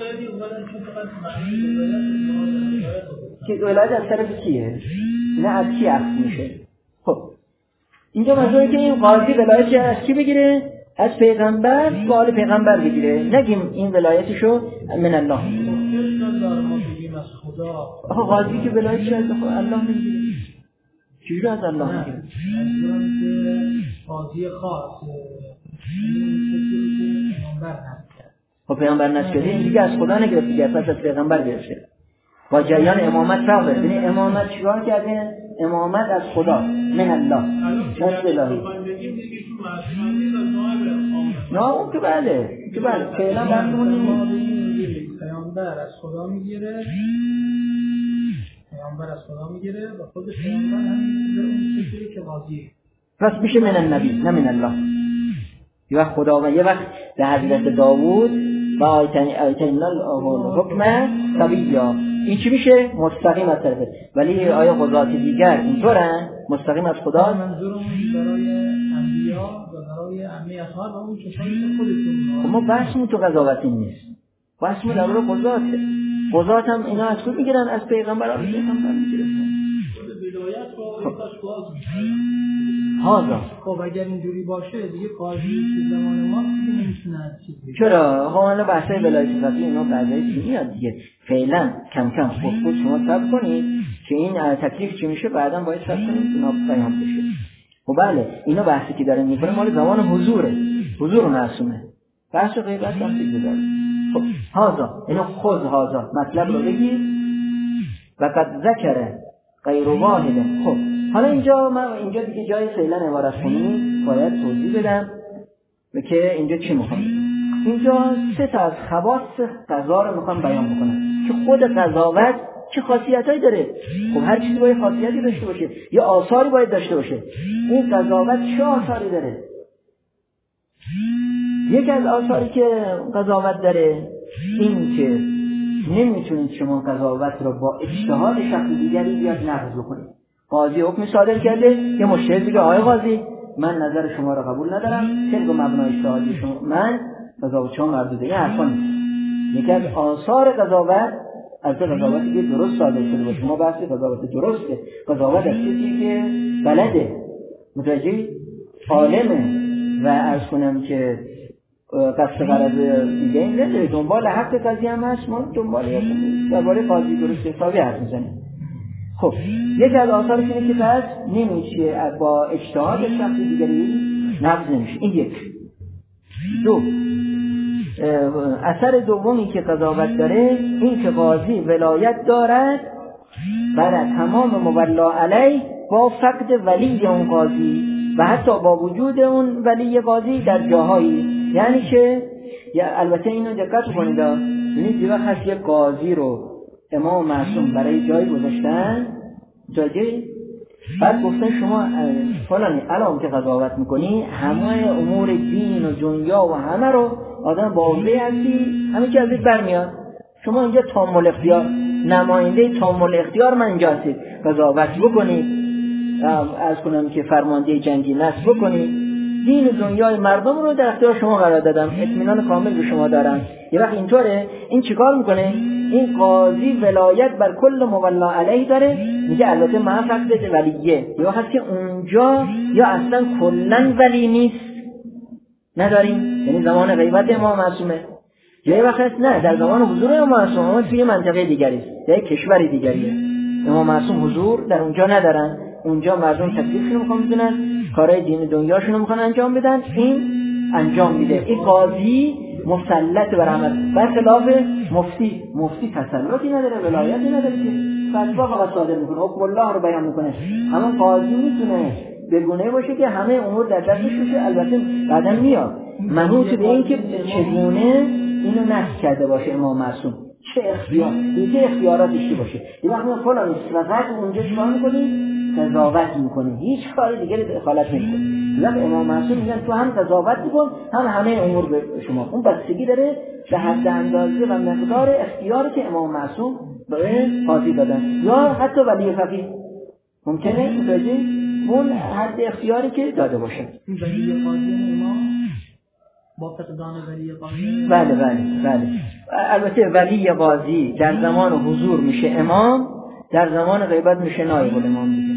A: که ولایت از طرف کیه؟ نه از کی اخذ میشه؟ خب اینجا منظوره که این قاضی ولایت از کی بگیره؟ از پیغمبر و آل پیغمبر بگیره، نگیم این ولایتشو من الله. آخه قاضی که ولایتش از الله میگیره، چجوری از الله میگیره؟
C: قاضی خاص پیغمبر نسکرد.
A: خب پیغمبر نسکرده این دیگه از خدا نگرفت دیگه، پس از پیغمبر گرفته. با جریان امامت فرق داره. ببین امامت چیکار کرده؟ امامت از خدا من الله نصب الهی. نه اون که بله فعلا بحثمون نیست.
C: پیامبر از خدا میگیره و خود پیامبر هم به اون چیزی که قاضی
A: پس میشه من النبی نه من الله. یه وقت خدا و یه وقت به حضرت داوود و آیتنا الحکم صبیا، این چی میشه؟ مستقیم از طرفه. ولی آیا قضات دیگر اینطورن؟ مستقیم از خدا؟
C: منظورم برای انبیا و برای عمه اطهار و اون کسانی که خودتون.
A: خب ما بحثمون تو قضاوتی نیست، بحثمون در مورد قضاته. قضات هم اینا از خود میگیرن، از پیغمبر آل پیغمبر میگیرن.
B: ولایت رو کاش باز میشه.
A: هازا
C: خب اگر اینجوری باشه دیگه قاضی که زمان ما دیگه نمیتونه چیز بگه.
A: چرا؟ خب الان بحثای ولایت فقیه اینا بعدای چی میاد دیگه. فعلا کم کم خود شما صبر کنید که این تکلیف چی میشه، بعداً باید صبر کنید اونا بیان بشه. خب بله اینا بحثی که داره میکنه مال زمان حضوره، حضور معصومه، بحث غیبت هم چیزی داره. خب هازا اینو خود هازا مطلب رو بگید و قد ذکره غیر واحده. خب حالا اینجا دیگه جای فعلا عبارت خونی باید توضیح بدم که اینجا چی میخوام. اینجا سه تا از خواص قضا رو میخوام بیان بکنم که خود قضاوت چه خاصیتایی داره. خب هر چیزی باید خاصیتی داشته باشه یا آثاری باید داشته باشه. این قضاوت چه آثاری داره؟ یکی از آثاری که قضاوت داره این که نمیتونید شما قضاوت رو با اجتهاد شخص دیگری بیاد نقض بکنید. قاضی حکم صادر کرده، یه مجتهد میگه آقای قاضی من نظر شما رو قبول ندارم، طبق مبنای اجتهادی شما من قضاوت شما مردوده. این حرفا نیست. یکی از آثار قضاوت از قضاوتی که درست صادر شده باشه. ما بحث قضاوت درسته، قضاوت از چیزی که بلده، متوجه عالمه و عرض کنم که قصد غرض دیگه این نداره، دنبال حق قضیه هم هست. ما دنبال درباره قاضی درست حسابی حرف میزنیم. خب یکی از آثارش اینه که پس نمیشه با اجتهاد شخص دیگری نقض نمیشه. این یک. دو، اثر دومی که قضاوت داره این که قاضی ولایت دارد بر تمام مولا علیه با فقد ولی اون قاضی و حتی با وجود اون ولی قاضی در جاهایی. یعنی که البته اینو دقت کنید، یعنی وقت هست یک قاضی رو امام معصوم برای جایی گذاشتن جایی، بعد گفتن شما فلانی الان که قضاوت میکنی همه امور دین و دنیا و همه رو آدم با عقده هستی، همه که ازت برمیاد، شما اینجا تامل اختیار، نماینده تامل اختیار من اینجا هستید، قضاوت بکنید، از کنم که فرمانده جنگی نصب بکنید، دین و دنیای مردم رو در اختیار شما قرار دادم، اطمینان کامل به شما دارم. یه وقت اینطوره، این چیکار میکنه؟ این قاضی ولایت بر کل مولا علیه داره، میگه البته ما فقط ولیه، یا هست که اونجا یا اصلا کلن ولی نیست نداریم، یعنی زمان غیبت امام معصومه، یا یه وقت هست نه در زمان حضور امام معصوم، اما توی منطقه دیگریست یا یک کشور دیگریه، امام معصوم حضور در اونجا ندارن، اونجا مردم تکلیفشون رو میخوان بدونن، کارهای دین و دنیاشون رو میخوان انجام بدن، این انجام میده. این قاضی مسلط بر عمل، برخلاف مفتی تسلطی نداره، ولایتی نداره که فتوا فقط صادر میکنه، حکم الله رو بیان میکنه. اما قاضی میتونه به گونه باشه که همه امور در دستش باشه، البته بعداً میاد منوط به این که چگونه اینو نصب کرده باشه امام معصوم، چه اختیارات داشته باشه. یه وقت ما فلان فقط اونجا چیکار میکنیم؟ قضاوت میکنیم، هیچ کاری دیگه دخالت نمیکنیم. یه وقت امام معصوم میگن تو هم قضاوت میکن هم همه امور به شما. اون بستگی داره به حد اندازه و مقدار اختیاری که امام معصوم به قاضی دادن یا حتی ولی فقیه ممکنه متوجه اون حد اختیاری که داده باشه.
C: ولی قاضی امام با فقدان ولی قاضی.
A: بله. البته ولی قاضی در زمان حضور میشه امام، در زمان غیبت میشه نایب الامام دیگه.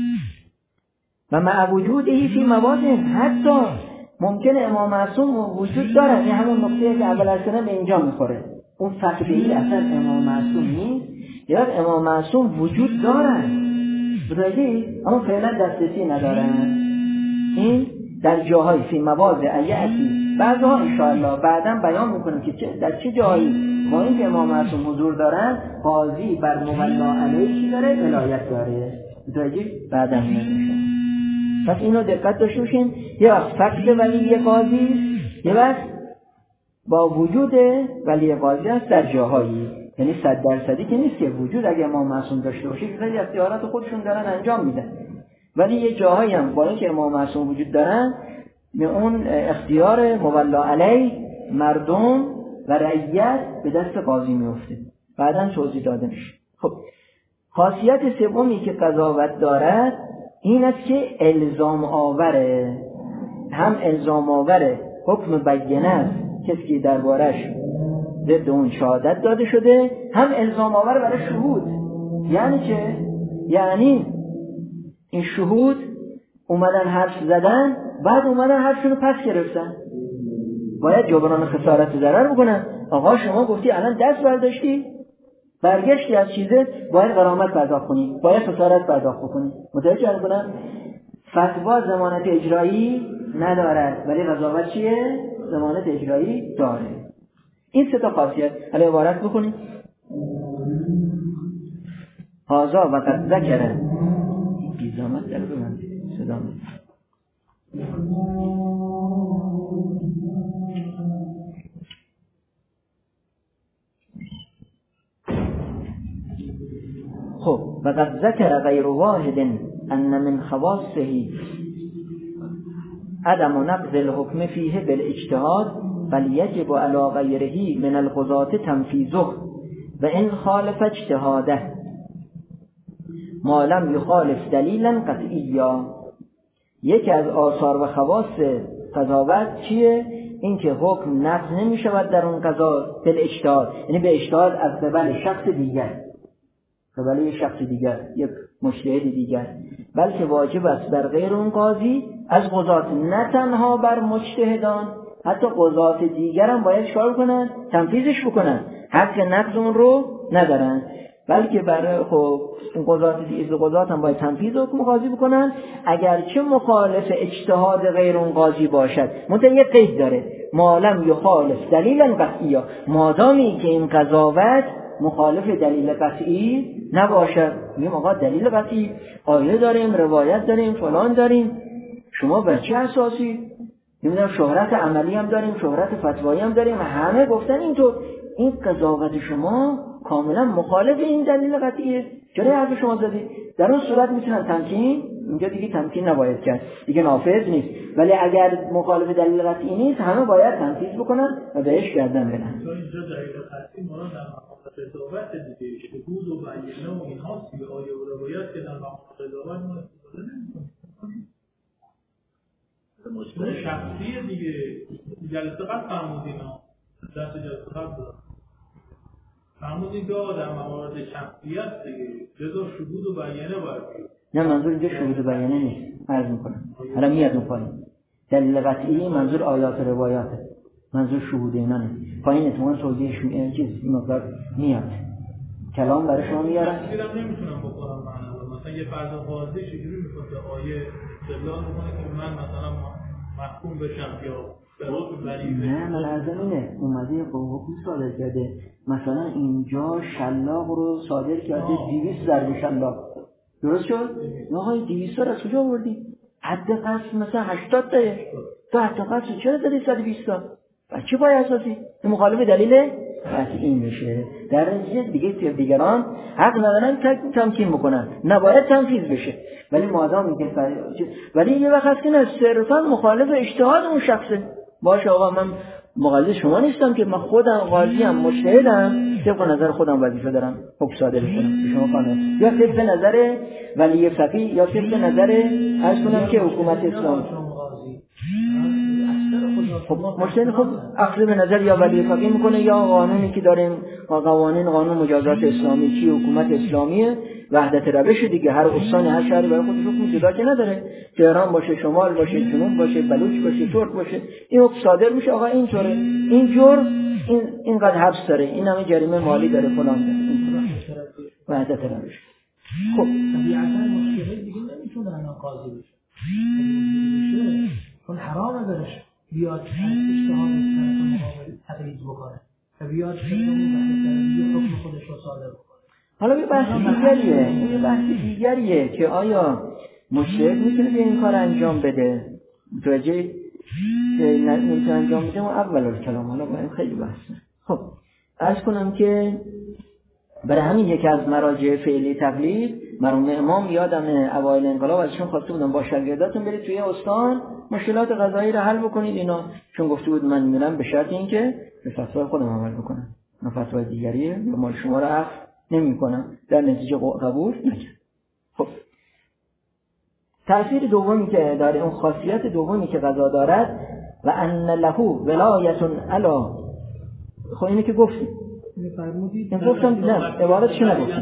A: و مع وجودی فی مواضع حتی ممکنه امام معصوم وجود داره. این همون نقطه که اول اصلا به اینجا میخوره. اون فقدی اصلا امام معصوم نیست یا امام معصوم وجود دارن بودایی اما فعلا دسترسی ندارن. این در جاهای فی مواضع ایتی بعضها انشاءالله بعداً بیان میکنیم که در چه جایی با اینکه امام معصوم حضور دارن قاضی بر مولا علیه داره ولایت داره بودایی بعداً میشه. پس اینو دقت داشته باشین. یه وقت فقد ولی قاضی یه وقت با وجود ولی قاضی هست در جاهایی، یعنی 100% که نیست که وجود اگه امام معصوم داشته باشه خیلی اختیارات خودشون دارن انجام میدن، ولی یه جاهایی هم با اینکه امام معصوم وجود دارن به اون اختیار مولا علی مردم و رعیت به دست قاضی میفته. بعداً توضیح داده میشه. خب خاصیت سومی که قضاوت دارد این است که الزام آوره، هم الزام آوره حکم بیانه است کسی که دربارش ضد اون شهادت داده شده، هم الزام آور برای شهود. یعنی چه؟ یعنی این شهود اومدن حرف زدن بعد اومدن حرفشون رو پس گرفتن، باید جبران خسارت ضرر بکنن. آقا شما گفتی الان دست برداشتی برگشتی از چیزه باید غرامت پرداخت کنی، باید خسارت پرداخت بکنی. متوجه کنم فتوا ضمانت اجرایی ندارد ولی قضاوت چیه؟ ضمانت اجرایی داره. این سه تا خاصیت. حالا عبارت بکنیم. هازا و قد ذکر بیزامت در من صدا می خب و قد ذکر غیر واحد ان من خواصه عدم نقض الحكم فيه بالاجتهاد بل يجب على غيره من القضاة تنفيذه وإن خالف اجتهاده ما لم يخالف دلیلا قطعیا. یکی از آثار و خواص قضاوت چیه؟ اینکه حکم نقض نمی شود در اون قضا بالاجتهاد، یعنی به اجتهاد از قبل شخص دیگر، قبل یک شخص دیگر، یک مجتهد دیگر، بلکه واجب است بر غیر اون قاضی از قضات، نه تنها بر مجتهدان، حتی قضات دیگر هم باید چکار کنن؟ تنفیذش بکنن. حق نقض اون رو ندارن، بلکه برای خب اون قضات هم باید تنفیذ حکم قاضی بکنن اگرچه مخالف اجتهاد غیر اون قاضی باشد. منتها یک قید داره، ما لم یخالف دلیلا قطعیا، مادامی که این قضاوت مخالف دلیل قطعی نباشد. میگم آقا دلیل قطعی آیه داریم، روایت داریم، فلان داریم، شما بر چه اساسی؟ نمیدونم شهرت عملی هم داریم، شهرت فتوایی هم داریم، همه گفتن اینطور، این قضاوت شما کاملا مخالف این دلیل قطعیه، چرا حرف شما زدید؟ در اون صورت میتونن تمکین، اینجا دیگه تمکین نباید کرد، دیگه نافذ نیست. ولی اگر مخالف دلیل قطعی نیست همه باید تنفیذ بکنن و بهش گردن بدن.
B: اینجا دلیل قطعی ما در مقام قضاوت دیگه شهود و بیانه و اینها توی آیه و روایت که در مقام قضاوت ما استفاده نمی‌کنیم. مشکل شخصیه دیگه. جلسه قبل فرمودین درس جلسه قبل فرمودین که در موارد شخصیت دیگه جزا شهود و بیانه باید.
A: نه منظور اینجا شهود و بیانه نیست، عرض میکنم حالا میاد اون پایین. دلیل قطعی منظور آیات و روایاته، منظور شهود اینا نیست. پایین اتمام توضیحش چیز این مقدار میاد، کلام برای شما میارم.
B: من نمیتونم بکنم مثلا یه فرض قاضی چجوری میخواد به آیه استدلال بکنه که من مثلا محکوم بشم یا به حکم بری؟
A: نه لازم اینه اومده حکم صادر کرده، مثلا اینجا شلاق رو صادر کرده 200 ضرب شلاق، درست شد؟ نه های 200 رو از کجا آوردی؟ حد قصد مثلا 80 تایه، تو حد قصد چرا داری 120 تا؟ بچه پای اساسی؟ این مخالف دلیل بحث این میشه. در نتیجه دیگران حق ندارن تمکین بکنن، نباید تنفیذ بشه، ولی مادام که ولی یه وقت هست که نه صرفا مخالف اجتهاد اون شخصه. باشه آقا من مقلد شما نیستم که من خودم قاضیم، مجتهدم، طبق نظر خودم وظیفه دارم حکم صادر کنم به شما خانه، یا طبق نظر ولی فقیه، یا طبق نظر عرض کنم که حکومت اسلام. خب مجتهد خب اخذ به نظر یا ولی فقیه میکنه، یا قانونی که داریم قانون مجازات اسلامی چی، حکومت اسلامیه، وحدت روش دیگه، هر استان هر شهری برای خودش حکم جدا که نداره، تهران باشه، شمال باشه، جنوب باشه، بلوچ باشه، ترک باشه، این حکم صادر میشه آقا اینطوره، این جور اینقدر حبس داره، این همه جریمه مالی داره، فلان داره، وحدت روش.
C: خب طبیعتا مشکل دیگه نمیتونه الان قاضی بشه، چون حرامه درش بیاد اجتهاد مقابل تقلید بکنه و بیاد یه حکم خودش رو صادر بکنه.
A: حالا یه بحث دیگریه که آیا مجتهد میتونه این کار انجام بده، متوجه نمیتونه انجام بده، ما اول کلام حالا باید خیلی بحثه. خب عرض کنم که برای همین یکی از مراجع فعلی تقلید مرحوم امام، یادم اوایل انقلاب ازشون خواسته بودم با شاگرداتون برید توی استان مشکلات قضایی رو حل بکنید اینا، چون گفته بود من میرم به شرط اینکه به فتوای خودم عمل بکنم، نه فتوای دیگریه یا مال شما رو اخذ نمی‌کنم، در نتیجه قبول نکرد. خب تأثیر دومی که داره، اون خاصیت دومی که قضا دارد، و ان له ولایت علی، خب اینه که گفتیم این گفتم دیدم عبارتش نگفتم.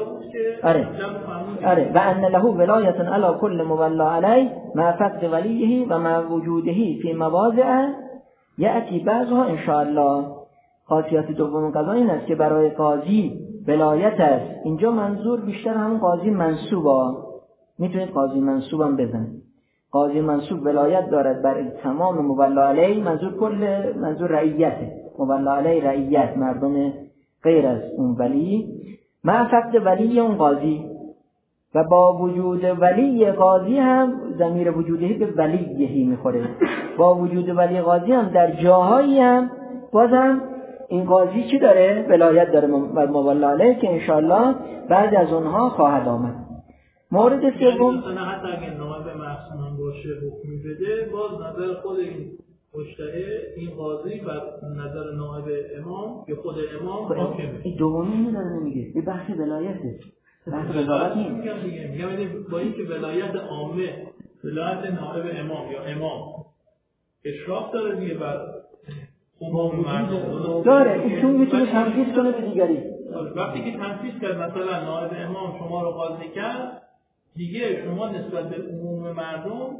A: آره و ان له ولایت علی کل مولا علی مع فقد ولیه و مع وجوده فی مواضع یأتی بعضها ان شاء الله. خاصیت دوم قضا این است که برای قاضی ولایت است. اینجا منظور بیشتر همون قاضی منصوبه، میتونید قاضی منصوبم بزنید. قاضی منصوب ولایت دارد بر تمام مولا علی، منظور رعیته، مولا علی رعیت، مردم غیر از اون ولی، مع فقد ولی اون قاضی، و با وجود ولی قاضی هم ضمیر وجودهی به ولیهی میخوره، با وجود ولی قاضی هم در جاهایی هم بازم این قاضی چی داره؟ ولایت داره بر مولا علیه که انشاءالله بعد از اونها خواهد آمد. مورد سوم،
B: حتی اگه نائب معصوم هم باشه حکم بده، باز نظر خود این مجتهد این قاضی بر نظر نائب امام یا خود امام حاکمه.
A: این دومی داره نمیگه، به بحث ولایته، بحث وزارت نیست.
B: میگم با اینکه ولایت عامه، ولایت نائب امام یا امام اشراف داره دیگه بر عموم مردم
A: داره، ایشون میتونه تنفیذ کنه به دیگری.
B: وقتی که تنفیذ کرد مثلا نائب امام شما رو قاضی کرد، دیگه شما نسبت به عموم مردم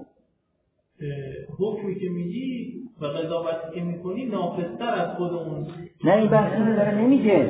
B: حکمی که میگی و قضاوتی که میکنی ناقص‌تر از خود اون.
A: نه این بحث اینو داره نمیگه،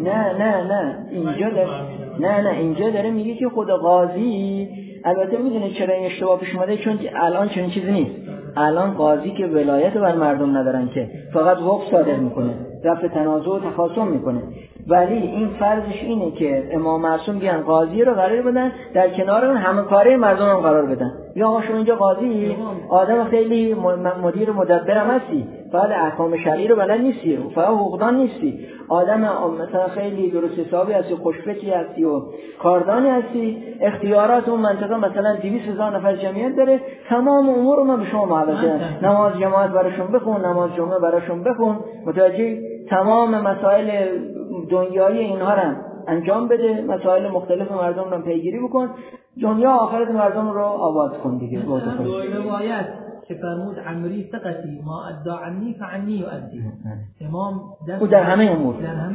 A: نه اینجا داره، نه اینجا داره میگه که خود قاضی، البته میدونه چرا این اشتباه پیش اومده، چون الان چنین چیزی نیست. الان قاضی که ولایت بر مردم ندارن که فقط حکم صادر میکنه، رفع تنازع و تخاصم میکنه، ولی این فرضش اینه که امام معصوم بیان قاضی رو قرار بدن در کنار اون همه کاره مردم هم قرار بدن. یا آقا شما اینجا قاضی آدم خیلی مدیر مدبر هم هستی، فقط احکام شرعی رو بلد نیستی، فقط حقوقدان نیستی، آدم مثلا خیلی درست حسابی هستی، خوشفکری هستی و کاردانی هستی، اختیارات اون منطقه مثلا 200,000 نفر جمعیت داره، تمام امور رو من به شما معرضم، نماز جماعت براشون بخون، نماز جمعه براشون بخون، متوجه تمام مسائل دنیایی اینها رو انجام بده، مسائل مختلف مردم رو پیگیری بکن، دنیا آخرت مردم رو آباد کن دیگه.
C: روایت که فرمود عمری ثقتی ما ادعا عنی فعنی یؤدی، امام
A: او در همه امور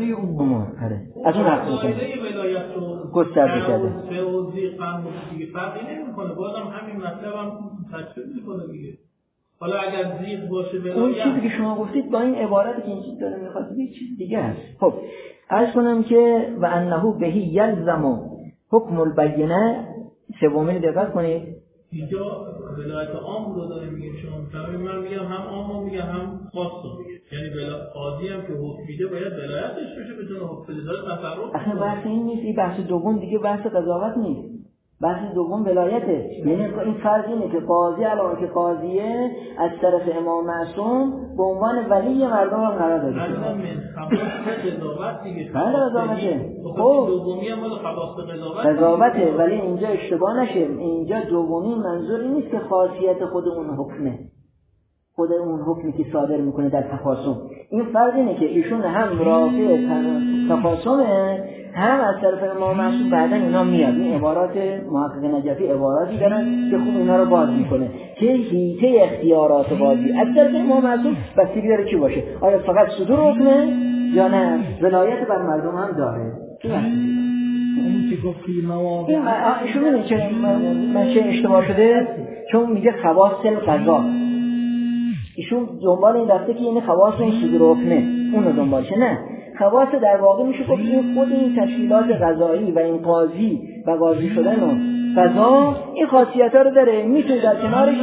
A: از اون حق
B: قاعده ولایت رو
A: گسترده کرده.
B: فوزی قانون دیگه فرقی نمیکنه، بازم همین مطلب هم تشکیل میکنه دیگه. حالا اگر زیغ باشه ولایت،
A: اون چیزی که شما گفتید با این عبارتی که این چیز داره میخواد یه چیز دیگه است. خب عرض کنم که و انه بهی یلزم حکم البینه، سومی دقت کنید،
B: اینجا ولایت عام رو داره میگه، شما من میگم هم عام میگم هم خاص میگه، یعنی قاضی هم که حکم میده باید ولایتش بشه، بتونه حکم بده، داره تصرف.
A: اصلا بحث این نیست، این بحث دوم دیگه بحث قضاوت نیست، بحث دوم ولایته. یعنی این فرض اینه که قاضی علاوه که قاضیه از طرف امام معصوم به عنوان ولی مردم هم قرار داده شده.
B: مثلا من خواص قضاوت دیگه.
A: بله قضاوته.
B: خب دومی هم مال خواص
A: قضاوته، ولی اینجا اشتباه نشه. اینجا دومی منظور این نیست که خاصیت خود اون حکمه، خود اون حکمی که صادر میکنه در تخاصم. این فرض اینه که ایشون هم رافع تخاصمه، هم از طرف امام معصوم بعدا اینا میاد. این عبارات محقق نجفی عباراتی دارن که خوب اینا رو باز میکنه که حیطه اختیارات قاضی از طرف امام معصوم بستگی داره چی باشه، آیا فقط صدور حکمه یا نه ولایت بر مردم هم داره.
C: این که گفتی مواقع
A: ایشون میدونی چه منشه اشتباه شده؟ چون میگه خواص القضا، ایشون دنبال این رفته که این خواص این صدور حکمه اون رو دنبالشه. نه، خواص در واقع میشه گفت این خود این تشکیلات قضایی و این قاضی و قاضی شدن و قضا این خاصیت ها رو داره، میتونه در کنارش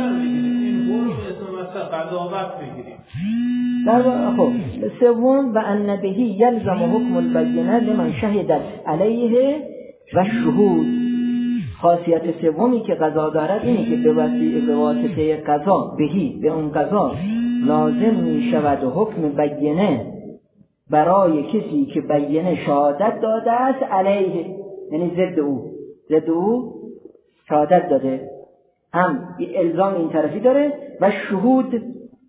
B: قضاوت بگیریم.
A: در خب سوم و ان بهی یلزم حکم البینه لمن شهد علیه و شهود. خاصیت سومی که قضا دارد اینه که به واسطه قضا بهی به اون قضا لازم می شود حکم بینه برای کسی که بینه شهادت داده است علیه، یعنی ضد او شهادت داده، هم الزام این طرفی داره و شهود.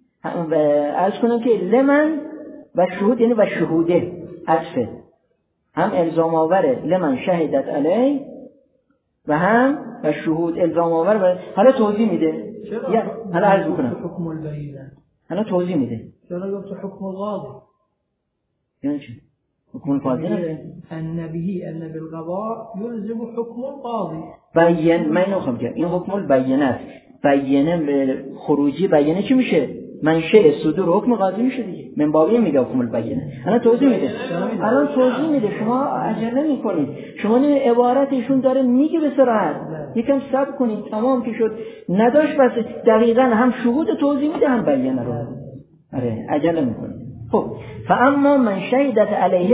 A: عرض کنم که لمن و شهود یعنی و شهوده عطفه، هم الزام آوره لمن شهدت علیه و هم و شهود الزام آور. حالا توضیح میده، حالا عرض بکنم
C: حکم البینه،
A: حالا توضیح میده.
C: چرا گفت حکم القاضی؟
A: یعنی چی؟ حکم القاضی نداره؟
C: النبی ان بالقضاء یلزم حکم القاضی.
A: بین من نخوام که این حکم البینه است. بینه به خروجی بینه چی میشه؟ منشأ صدور حکم قاضی میشه دیگه. من بابی میگه حکم البینه. الان توضیح میده. شما عجله میکنید. شما نه عبارتشون داره میگه به صراحت. یکم صبر کنید. تمام که شد نداشت بس دقیقاً هم شهود توضیح میده هم بینه رو. آره عجله میکنید. خب فاما من شهدت علیه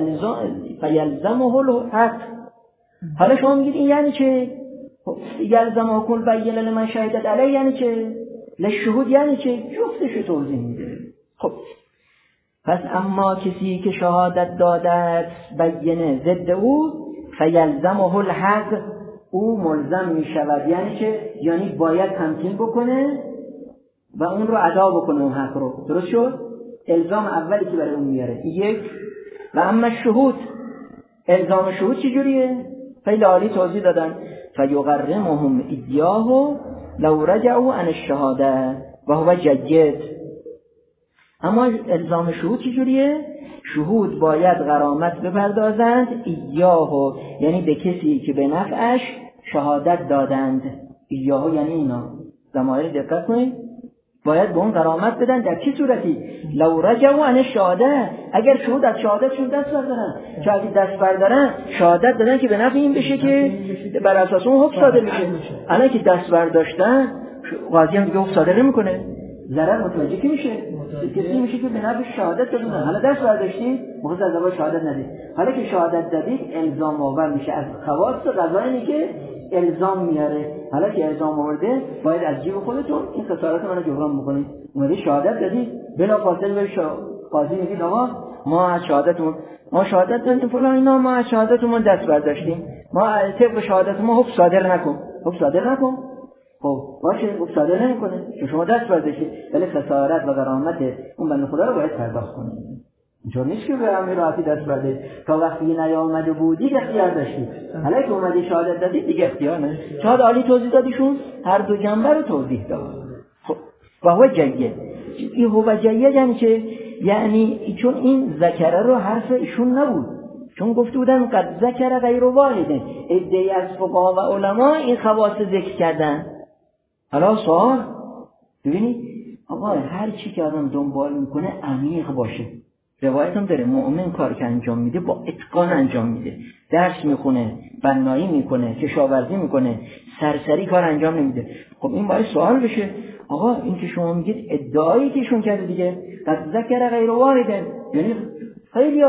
A: فیلزمه الحق. حالا شما میگید این یعنی چه؟ یلزم حکم البینه لمن شهدت علیه یعنی چه؟ لشهود یعنی چه؟ جفتش توضیح میده. خب پس اما کسی که شهادت داده بینه ضد او فیلزمه الحق، او ملزم میشود. یعنی چه؟ یعنی باید تمکین بکنه و اون رو ادا بکنه، اون حق رو. درست شد؟ الزام اولی که برای اون میاره یک. و اما شهود، الزام شهود چجوریه؟ خیلی عالی توضیح دادن. فیغرمهم ایاه لو رجعوا عن الشهاده و هو جید. اما الزام شهود چجوریه؟ شهود باید غرامت بپردازند ایاه، یعنی به کسی که به نفعش شهادت دادند. ایاه یعنی اینا. ضمایر دقت کنید، باید به اون غرامت بدن. در چه صورتی؟ لو رجعوا عن الشهاده، اگر شهود از شهادتشون دست بردارن. چون اگه دست بردارن شهادت دادن که به نفع این بشه که بر اساس اون حکم صادر بشه. الان که دست برداشتن قاضی هم دیگه حکم صادر نمیکنه، ضرر متوجه کی میشه؟ کسی میشه که به نفع شهادت دادن. حالا دست برداشتین مخصوص از اول شهادت ندید، حالا که شهادت دادید الزام آور میشه. از خواص قضایی که الزام میاره. حالا که الزام آورده باید از جیب خودتون این خسارت منو جبران بکنید. اومدید شهادت دادید، بلا فاصله به قاضی میگید آقا ما از شهادت دادیم فلان اینا، ما از شهادتمون دست برداشتیم، ما طبق شهادت ما حکم صادر نکن. خب باشه، حکم صادر نمیکنه چون شما دست برداشتید، ولی خسارت و غرامت اون بنده خدا رو باید پرداخت کنید. اینطور نیست که به همین راحتی دست برده. تا وقتی نیامده بودید اختیار داشتید، حالا که اومدی شهادت دادید دیگه اختیار نه. شاید عالی توضیح دادیشون هر دو جنبه رو توضیح داد. خب و هو جید. این هو جید یعنی چه؟ یعنی چون این ذکره رو حرف ایشون نبود، چون گفته بودن قد ذکر غیر واحده، عده‌ای از فقها و علما این خواص ذکر کردن. حالا سوال ببینید آقا هر چی که آدم دنبال میکنه عمیق باشه. روایت هم داره مؤمن کار که انجام میده با اتقان انجام میده، درس میخونه، بنایی میکنه، کشاورزی میکنه، سرسری کار انجام نمیده. خب این باید سوال بشه آقا این که شما میگید ادعایی که ایشون کرده دیگه قد ذکر غیر واحده، یعنی خیلی ها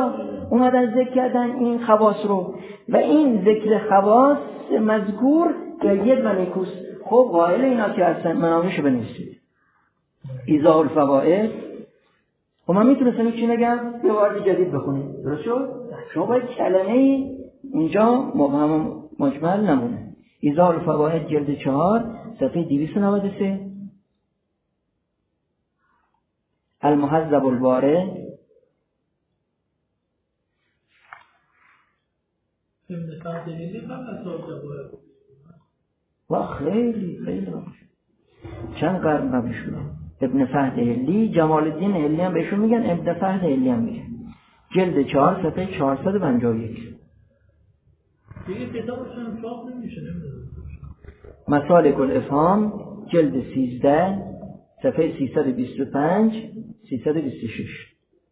A: اومدن ذکر کردن این خواص رو و این ذکر خواص مذکور جید و نیکوس. خب قائل اینا که اصلا منامشو بنویسید ایضاح الفوائد. خب من میتونستم چی نگم یه وارد جدید بخونید، درست شد؟ شما باید کلمه اینجا مبهم مجمل نمونه. ایضاح الفوائد جلد 4 صفحه 293. المهذب الوارد و خیلی چند قرن قبل شده. ابن فهد هلی، جمال الدین هلی هم بهشون میگن، ابن فهد هلی هم میگن. جلد 4 صفحه 451.
B: دیگه کتابشون چاپ نمیشه.
A: مسالک الافهام جلد 13 صفحه 325 326.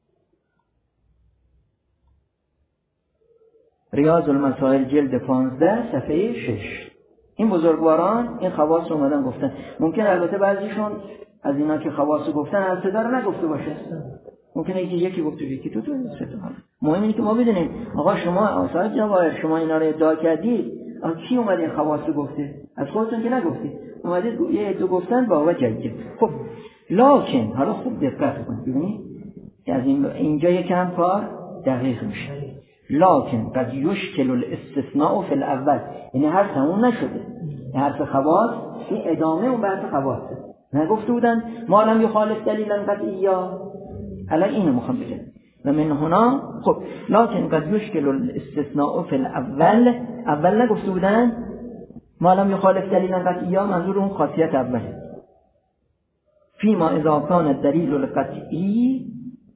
A: ریاض المسائل جلد 15 صفحه 6. این بزرگواران این خواص رو اومدن گفتن. ممکن البته بعضیشون از اینا که خواص گفتن از صدا رو نگفته باشه، ممکنه یکی گفته یکی تو سه تا. مهم اینه که ما بدونیم آقا شما آثار جواهر شما اینا رو ادعا کردید، کی اومد این خواص رو گفته؟ از خودتون که نگفتید، اومدید یه دو گفتن با جدید. خب لکن حالا خوب دقت کنید ببینید از اینجا یکم کار دقیق میشه. لکن قد یشکل الاستثناء فی الاول، یعنی حرف تموم نشده، حرف خواص این ادامه اون بحث خواصه. نگفته بودن ما لم یخالف دلیلا قطعیا، الان اینو میخوام بگم. و من هنا خب لکن قد یشکل الاستثناء فی الاول، اول نگفته بودن ما لم یخالف دلیلا قطعیا، منظور اون خاصیت اوله. فیما اذا کان الدلیل القطعی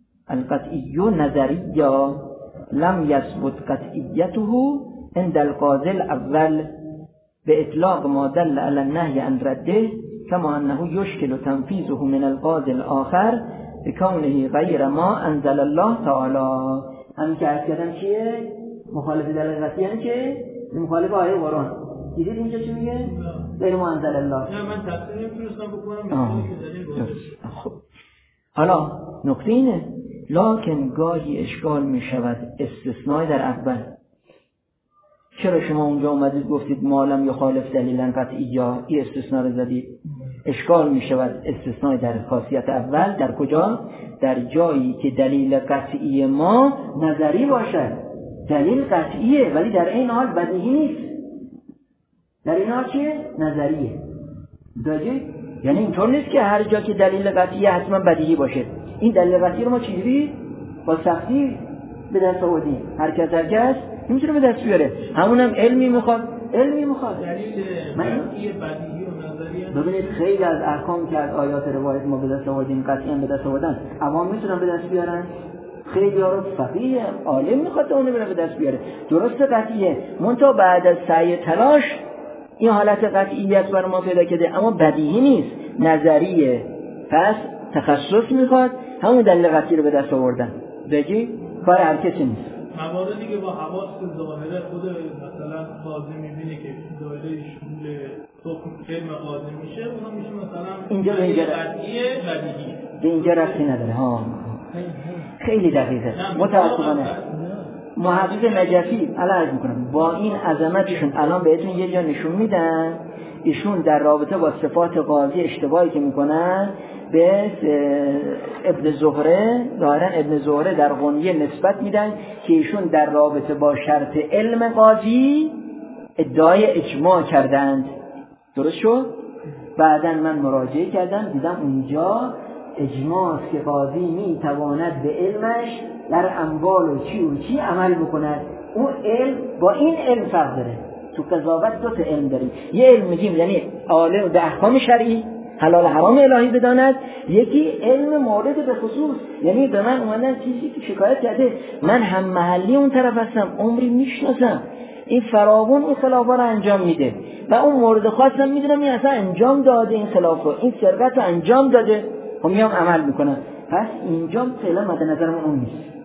A: نظریا لم یثبت قطعیته عند القاضی الاول به اطلاق ما دل علی النهی عن رده، کما انه یشکل تنفیذه من القاضی الاخر بکونه غیر ما انزل الله تعالی. همین که عرض کردم چیه؟ مخالف دلیل قطعی یعنی چه؟ مخالف آیه قرآن. دیدید اینجا چی میگه؟ غیر ما انزل الله.
B: نه من تفسیر نمیتونستم بکنم.
A: خب حالا نکته اینه لکن گاهی اشکال می شود استثناء در اول. چرا شما اونجا اومدید گفتید ما لم یخالف دلیلا قطعیا، این استثناء رو زدید؟ اشکال می شود استثناء در خاصیت اول در کجا؟ در جایی که دلیل قطعی ما نظری باشد. دلیل قطعیه ولی در این حال بدیهی نیست. در این حال چیه؟ نظریه. داجه؟ یعنی اینطور نیست که هر جا که دلیل قطعی حتما بدیهی باشه. این دلیل قطعی رو ما چجوری با سختی به دست آوردیم؟ هر کس نمیتونه به دست بیاره. همونم علمی میخواد.
B: دلیل قطعی بدیهی و نظریه.
A: ببینید خیلی از احکام که از آیات روایت ما به دست آوردیم قطعی هم به دست آوردن، عوام میتونن به دست بیارن. خیلی ها رو فقیه عالم میخواد اون رو به دست بیاره. درست قطعیه، منتها بعد از سعی تلاش این حالت قطعیت برای ما پیدا کرده، اما بدیهی نیست، نظریه. پس تخصص میخواد همون دلیل قطعی رو به دست آوردن. بگی کار هر کسی نیست.
B: مواردی که با حواس ظاهره خود مثلا قاضی میبینه که دایره شمول حکم علم قاضی میشه، اونها میشه مثلا
A: اینجا
B: قطعیه بدیهی.
A: به اینجا ربطی نداره. ها خیلی دقیقه. متأسفانه محقق نجفی عرض میکنم با این عظمتشون الان بهتون یه جا نشون میدن ایشون در رابطه با صفات قاضی اشتباهی که میکنن به ابن زهره، ظاهرا ابن زهره در غنیه نسبت میدن که ایشون در رابطه با شرط علم قاضی ادعای اجماع کردند. درست شد؟ بعدا من مراجعه کردم دیدم اونجا اجماع است که قاضی میتواند به علمش در اموال و چی عمل بکند. اون علم با این علم فرق داره. تو قضاوت دو تا علم داریم. یه علم میگیم یعنی عالم به احکام شرعی حلال حرام الهی بداند، یکی علم مورد به خصوص، یعنی به من اومدن چیزی که شکایت کرده من هم محلی اون طرف هستم، عمری میشناسم، این فراوون این خلافا رو انجام میده و اون مورد خاصم میدونم این اصلا انجام داده، این خلافا این سرقت رو انجام داده، خب میام عمل میکنم. پس اینجا فعلا مد نظرمون اون نیست.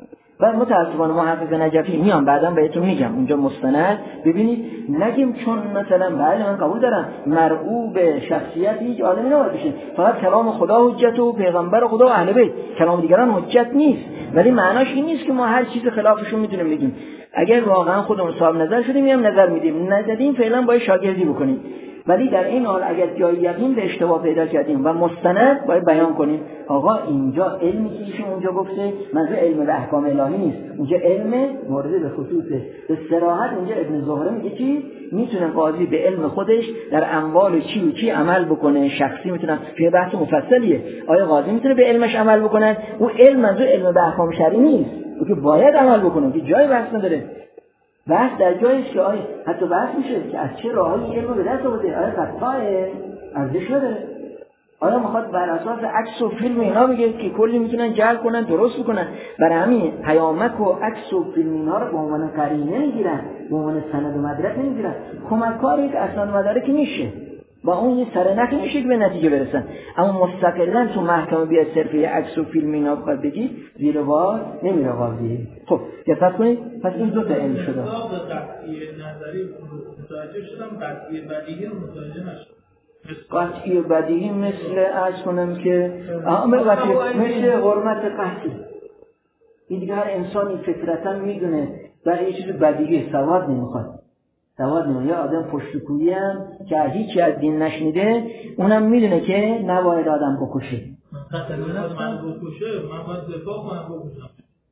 A: و متاسفانه محقق نجفی میام بعداً بهتون میگم اونجا مستند ببینید نگیم چون مثلا بله من قبول دارم مرعوب شخصیت هیچ عالمی نباید بشه، فقط کلام خدا حجت و پیغمبر خدا و اهل بیت، کلام دیگران حجت نیست، ولی معناش این نیست که ما هر چیز خلافشون میتونیم بگیم. اگر واقعا خودمون صاحب نظر شدیم میام نظر میدیم، ندادیم فعلا باید شاگردی بکنیم، ولی در این حال اگر جای یقین به اشتباه پیدا کردیم و مستند باید بیان کنیم آقا اینجا علمی که ایشون اونجا گفته منظور علم به احکام الهی نیست، اونجا علم مورد به خصوصه. به صراحت اونجا ابن زهره میگه چی؟ میتونه قاضی به علم خودش در اموال چی و چی عمل بکنه، شخصی میتونه، توی بحث مفصلیه آیا قاضی میتونه به علمش عمل بکنه؟ اون علم منظور علم به احکام شرعی نیست، اون که باید عمل بکنه، که جای بحث نداره. بحث در جایش که آیا حتی بحث میشه که از چه راهی علم به دست آورده، آیا قطعه ارزش نداره، آیا میخواد بر اساس عکس و فیلم اینا میگه که کلی میتونن جعل کنن درست بکنن، برای همین پیامک و عکس و فیلم اینا رو به عنوان قرینه میگیرن، به عنوان سند و مدرک نمیگیرن، کمککاری که اصلا مدارک میشه با اون یه سرنخی میشه که به نتیجه برسن، اما مستقلا تو محکمه بیاد صرف عکس و فیلم اینا بخواد بگی زیر بار نمیره قاضی. خب دقت کنید، پس این دو تا علم شده.
B: قطعی نظری متوجه شدم، قطعی بدیهی رو متوجه نشدم.
A: قطعی بدیهی مثل عرض کنم که مثل حرمت قطعی، این دیگه هر انسانی فطرتا میدونه برای یه چیز بدیهی سواد نمیخواد، سواد نمیخواد. یا آدم پشتکویی هم که هیچی از دین نشنیده اونم میدونه که نباید آدم بکشه.
B: من بکشه من باید دفاع کنم بکشم.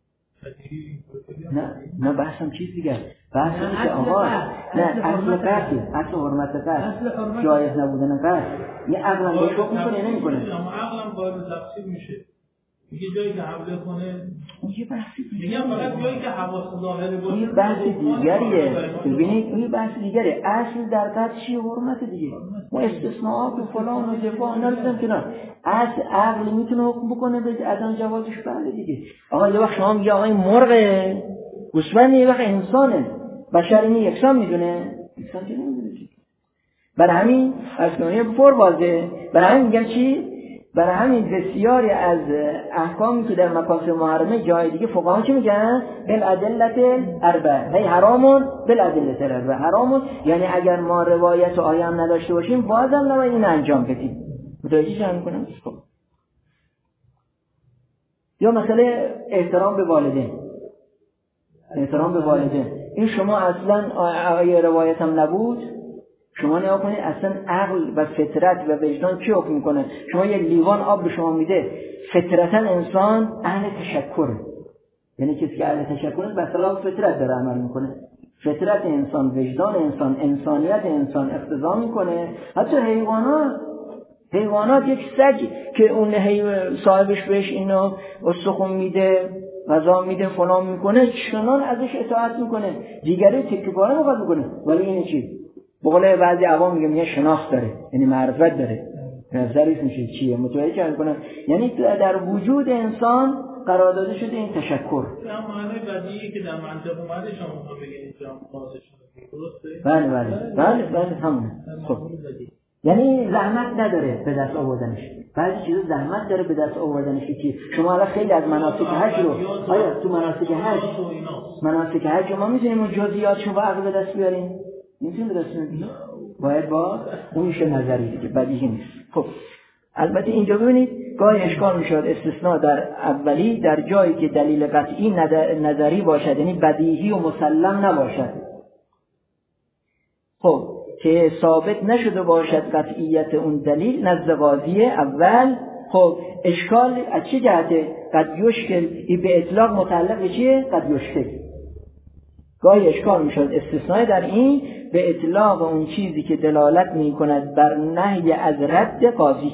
A: نه بحثم چیز دیگه، بحث اینه که آقا نه اصل قتل، اصل حرمت قتل، جایز نبودن قتل یه عقلم بهش حکم میکنه نمیکنه،
B: اما عقلم قابل تفسیر میشه. میگه جایی که حمله کنه
A: یه بحثی
B: میگم فقط جایی که حواس ظاهره باشه
A: یه بحث دیگریه. ببینید این بحث دیگره، اصل در قتل چیه؟ حرمت دیگه، ما استثناءات و فلان و دفاع نرسیم کنار، اصل عقل میتونه حکم بکنه به عدم جوازش بله دیگه. آقا یه وقت شما میگه آقا این مرغه گوسفند، یه وقت انسانه، بشر اینو یکسان میدونه؟ یکسان که نمیدونه. برای همین اصلا پر واضحه، برای همین میگن چی؟ برای همین بسیاری از احکامی که در مکاسب محرمه جای دیگه فقها چی میگن؟ بالادله اربع، هی حرامون بالادله اربع، حرامون یعنی اگر ما روایت و آیه هم نداشته باشیم بازم نباید این انجام بدیم. متوجه شدن میکنم؟ خب یا مثلا احترام به والدین، احترام به والدین این شما اصلا آیه روایت هم نبود، شما نگاه کنید اصلا عقل و فطرت و وجدان چی حکم میکنه؟ شما یه لیوان آب به شما میده، فطرتا انسان اهل تشکره، یعنی کسی که اهل تشکره به اصطلاح فطرت داره عمل میکنه، فطرت انسان، وجدان انسان، انسانیت انسان اقتضا میکنه. حتی حیوانات یک سگ که اون صاحبش بهش اینو استخون میده، غذا میده، فلان میکنه، چنان ازش اطاعت میکنه، دیگری تکه پاره میخواد بکنه، ولی این چی؟ بقول بعضی عوام میگه شناخت داره، یعنی معرفت داره، نظریش میشه چیه؟ متوجه کنه یعنی در وجود انسان قرار داده شده این تشکر.
B: اما معنی بدیهی که در منطق اومده شما بگید جام خاصش
A: درسته؟ بله همونه. خب یعنی زحمت نداره به دست آوردنش، بعضی چیزا زحمت داره به دست آوردنش که شما الان خیلی از مناسک حج رو آیا تو مناسک حج ما میتونیم اون جزئیاتشو با عقل به دست بیاریم؟ میتونیم به دست بیاریم؟ باید با اون میشه نظری دیگه، بدیهی نیست. خب البته اینجا ببینید گاهی اشکال میشود استثناء در اولی در جایی که دلیل قطعی نظری باشد، یعنی بدیهی و مسلم نباشد، خب که ثابت نشده باشد قطعیت اون دلیل نزد قاضی اول. خب اشکال از چه جهته؟ قد یشکل، این به اطلاق متعلق به چیه؟ قد یشکل. گاهی اشکال میشد استثناء در این به اطلاق اون چیزی که دلالت میکند بر نهی از رد قاضی.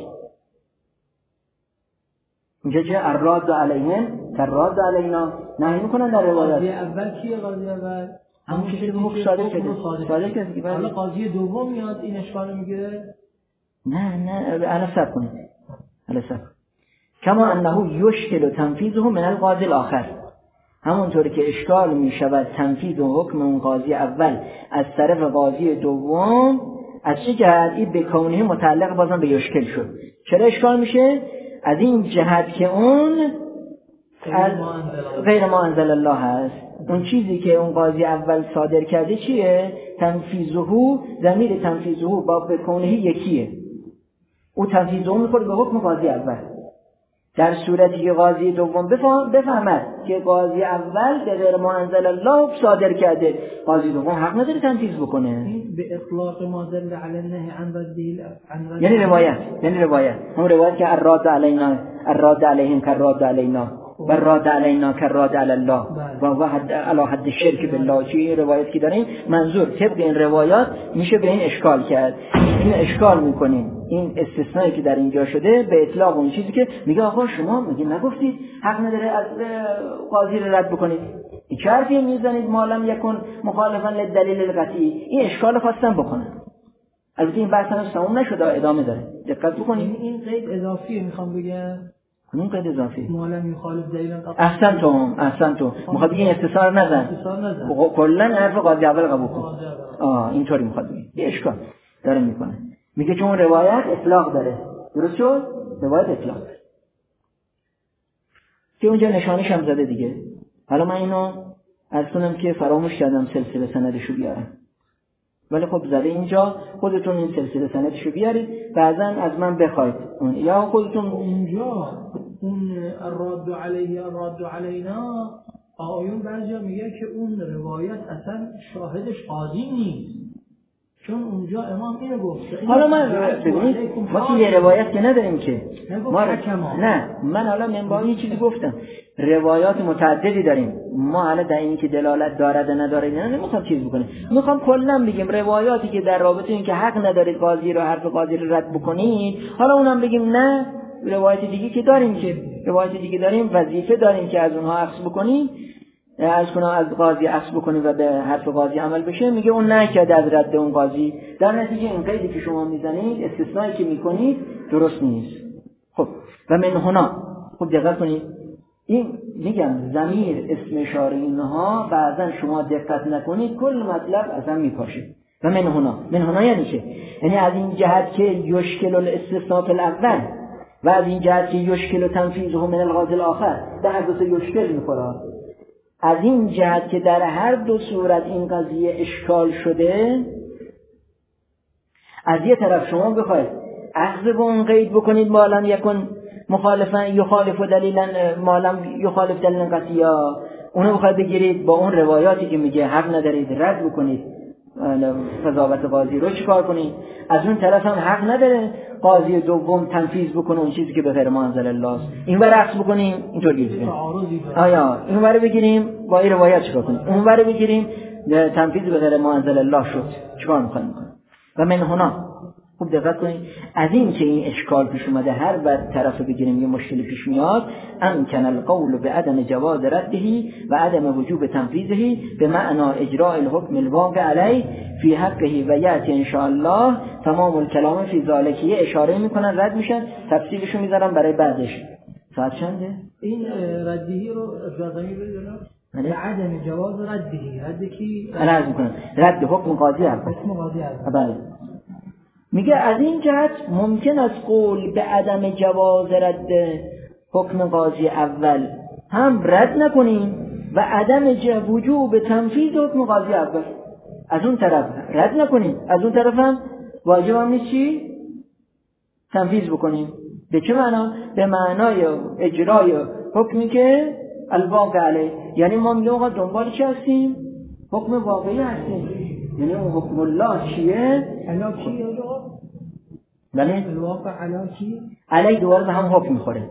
A: اینجا چه الراد علیهم کالراد علینا نهی میکنن در روایات.
C: قاضی اول کیه؟ قاضی اول
A: همون چیزی که مخ صادق کرده.
C: حالا قاضی دوم میاد این اشکالو میگیره؟
A: نه الا سب کنید، الا سب کما انه یشکل تنفیذه من القاضی الاخر، همونطوری که اشکال میشود تنفیذ حکم اون قاضی اول از طرف قاضی دوم. از چه جهت؟ این به کونه متعلق بازم به یشکل شد. چرا اشکال میشه؟ از این جهت که اون غیر ما انزل الله هست. اون چیزی که اون قاضی اول صادر کرده چیه؟ تنفیذه، ضمیر تنفیذه با بکونه یکیه. او تنفیذه میخوره به حکم قاضی اول. در صورتی که قاضی دوم بفهمد که قاضی اول به غیر ما انزل الله صادر کرده، قاضی دوم حق نداره تنفیذ بکنه.
C: به اطلاق ما دل علی النهی عن رده
A: یعنی روایت اون روایت که الراد علینا الراد علیهم کالراد علینا و الراد علینا کالراد علی الله و حد علی حد شرک بالله، چی روایت که داریم منظور طبق این روایات میشه به این اشکال کرد. این اشکال میکنیم این استثنایی که در اینجا شده به اطلاق اون چیزی که میگه آقا شما میگه نگفتید حق نداره از قاضی رو رد بکنید، این چه حرفی میزنید ما لم یکن مخالفا للدلیل القطعی. این اشکال خواستم بکنم. البته این بحث هنوز تموم نشده، ادامه داره، دقت بکنید.
C: این قید اضافیه میخوام بگم.
A: اون قید اضافی
C: ما لم یخالف دلیل
A: احسنتم میخواد بگین اختصار نزن کلا حرف قاضی اول قبول کن. اینطوری میخواد بگین. یه اشکال داره میکنه، میگه چون روایت اطلاق داره. درست شد؟ روایت اطلاق داره که اونجا نشانش هم زده دیگه. حالا من اینو عرض کنم که فراموش کردم سلسله سندشو بیارم، ولی خب زده اینجا، خودتون این سلسله سندشو بیارید، بعضا از من بخواید یا خودتون
C: اونجا اون الراد علیه الراد علینا آیون برجا میگه که اون روایت اصلا شاهدش قاضی نیست، چون اونجا امام اینو گفته.
A: حالا من ببینید ما که یه روایت که نداریم که نه من حالا من یه چیزی گفتم، روایات متعددی داریم ما، حالا در این که دلالت دارد نداره نه نمیخوام چیز بکنیم، میخوام کلا بگیم روایاتی که در رابطه این که حق ندارید قاضی رو حرف قاضی رو رد بکنید، حالا اونم بگیم نه روایت دیگه که داریم، که روایت دیگه داریم وظیفه داریم که از اونها عکس بکنیم، از قاضی عکس بکنیم و به حرف قاضی عمل بشه. میگه اون نکرده از رد اون قاضی، در نتیجه این قیدی که شما میزنید استثنایی که میکنید درست نیست. خب و من هنا خب دقت کنید، این میگم ضمیر اسم اشاره اینها بعضا شما دقت نکنید کل مطلب اصلا میپاشه. و من هنا یعنی چه؟ یعنی از این جهت که یشکل الاستثناء الاول و از این جهت که یشکل تنفیذه من القاضی الاخر، در هر دو تا یشکل میخوره. از این جهت که در هر دو صورت این قضیه اشکال شده، از یه طرف شما بخواید اخذ به اون قید بکنید ما لم یکن مخالفا یخالف دلیلا ما لم یخالف دلیلا قطعیا، اونو بخواید بگیرید با اون روایاتی که میگه حق ندارید رد بکنید قضاوت قاضی رو چیکار کنید، از اون طرف هم حق نداره قاضی دوم تنفیذ بکنه اون چیزی که به غیر ما انزل الله است. این ور عکس بکنیم اینطوری بگیریم، آیا این ور بگیریم با این روایت چیکار کنیم، اون ور بگیریم تنفیذ به غیر ما انزل الله شد، چیکار می‌خوایم بکنیم؟ و من هنا خوب دقت کنید، از این که این اشکال پیش اومده هر بر طرف بگیریم یه مشکلی پیش میاد، امکن القول بعدم جواز رده و عدم وجوب تنفیذه به معنا اجراء الحکم الواقع علیه فی حقه و یأتی ان شاء الله تمام الکلام فی ذلک. اشاره میکنن رد میشن، تفصیلشو میذارم برای بعدش. ساعت چنده؟
C: این ردهی رو اجازه‌ای بدونم به عدم جواز رده کی
A: عرض میکنم رد حکم قاضی بله. میگه از این جهت ممکن است قول به عدم جواز رد حکم قاضی اول هم رد نکنیم و عدم وجوب تنفیذ حکم قاضی اول از اون طرف رد نکنیم، از اون طرف هم واجب هم نیست چی؟ تنفیذ بکنیم. به چه معنا؟ به معنای اجرای حکمی که الواقع علیه، یعنی ما میگه آقا دنبال چی هستیم؟ حکم واقعی هستیم، یعنی اون حکم الله چیه؟
C: علاکی
A: بله؟
C: الواقع علاکی
A: علی دوباره به هم حکم میخوره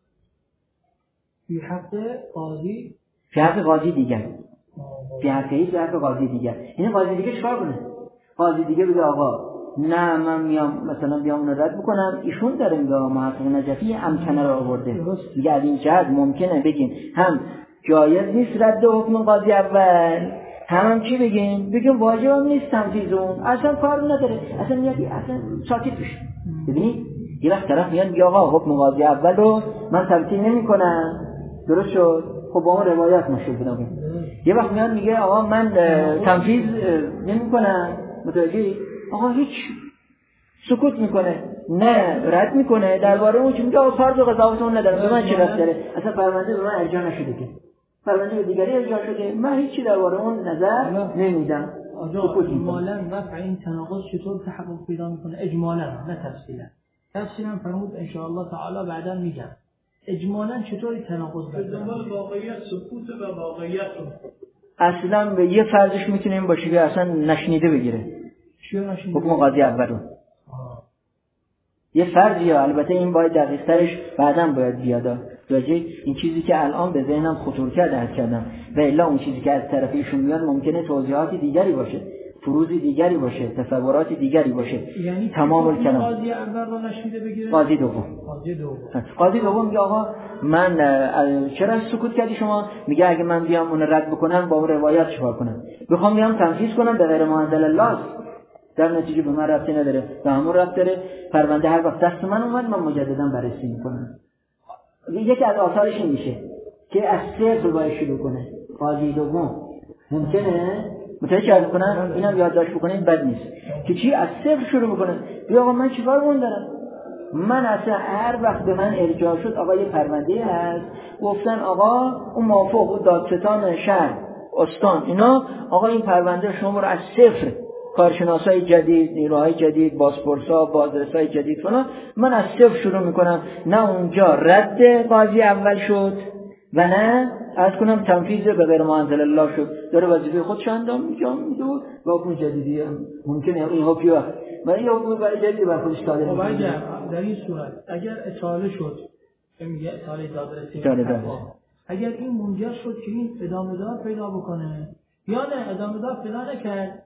C: فی حق قاضی،
A: فی حق قاضی دیگر، فی حق قاضی دیگر. این قاضی دیگه چیکار کنه؟ قاضی دیگه بگه آقا نه من میام مثلا بیام اون رد بکنم، ایشون داره میگه محقق نجفی امکنه رو آورده، میگه از این جهت ممکنه بگیم هم جایز نیست رد حکم قاضی اول، هم چی بگیم واجب هم نیست تنفیذ اون، اصلا کار نداره، اصلا میاد اصلا ساکت بشه. ببینید یه وقت طرف میاد میگه آقا حکم قاضی اول رو من تمثیل نمی‌کنم، درست شد، خب با اون روایت مشکل پیدا کنه. یه وقت میاد میگه آقا من تنفیذ نمی‌کنم، متوجهی؟ آقا هیچ سکوت میکنه، نه رد میکنه درباره اون چی میگه کار به قضاوت اون ندارم، به من چه ربطی داره، اصلا پرونده به من ارجاع نشده که پرونده به دیگری ارجاع شده، من هیچی درباره اون نظر نمیدم.
C: اجمالاً رفع این تناقض چطور تحقق پیدا میکنه؟ اجمالاً نه تفصیلاً فرمود ان شاء الله تعالی بعدا میگم. اجمالاً چطوری تناقض
B: به دنبال واقعیت سکوت و واقعیت
A: اصلا به یه فرضش میتونیم باشه که اصلا نشنیده بگیره. حکم قاضی اولو یه فرضیه، البته این باید دقیق ترش بعداً باید بیاد. راجع این چیزی که الان به ذهنم خطور کرده عرض کردم و الا اون چیزی که از طرف ایشون میاد ممکنه توضیحات دیگری باشه، فروضی دیگری باشه، تصورات دیگری باشه.
C: یعنی
A: تمام الکلام
C: قاضی اول رو نشنیده بگیره؟
A: قاضی دوم میگه آقا من چرا سکوت کردی شما؟ میگه اگه من بیام اون رد بکنم با اون روایت چیکار کنم؟ بخوام بیام تنفیذ کنم به غیر ما انزل الله، در نتیجه به من ربطی نداره، به همون ربط داره. پرونده هر وقت دست من اومد من مجددا بررسی میکنم. یکی از آثارش این میشه که از صفر باید شروع کنه. قاضی دوم ممکنه متوجه کنم اینم یادداشت بکنید بد نیست که چی از صفر شروع میکنه. بیا آقا من چیکار اون دارم؟ من اصلا هر وقت به من ارجاع شد آقا یه پرونده هست گفتن آقا اون موافق دادستان شهر استان اینا آقا این پرونده شما رو از صفر، کارشناسای جدید، نیروهای جدید، بازپرسا، بازرسای جدید فلان، من از صفر شروع میکنم. نه اونجا رد قاضی اول شد و نه از کنم تنفیذ به غیر ما انزل الله شد، داره وظیفه خودش انجام میده و حکم جدیدی ممکنه این حکم ولی حکم برای جدیدی بر خودش صادر میکنه.
C: در این صورت اگر اطاله شد میگه اطاله دادرسی، اگر این منجر شد که این ادامه دار پیدا بکنه یا نه ادامه دار پیدا نکرد،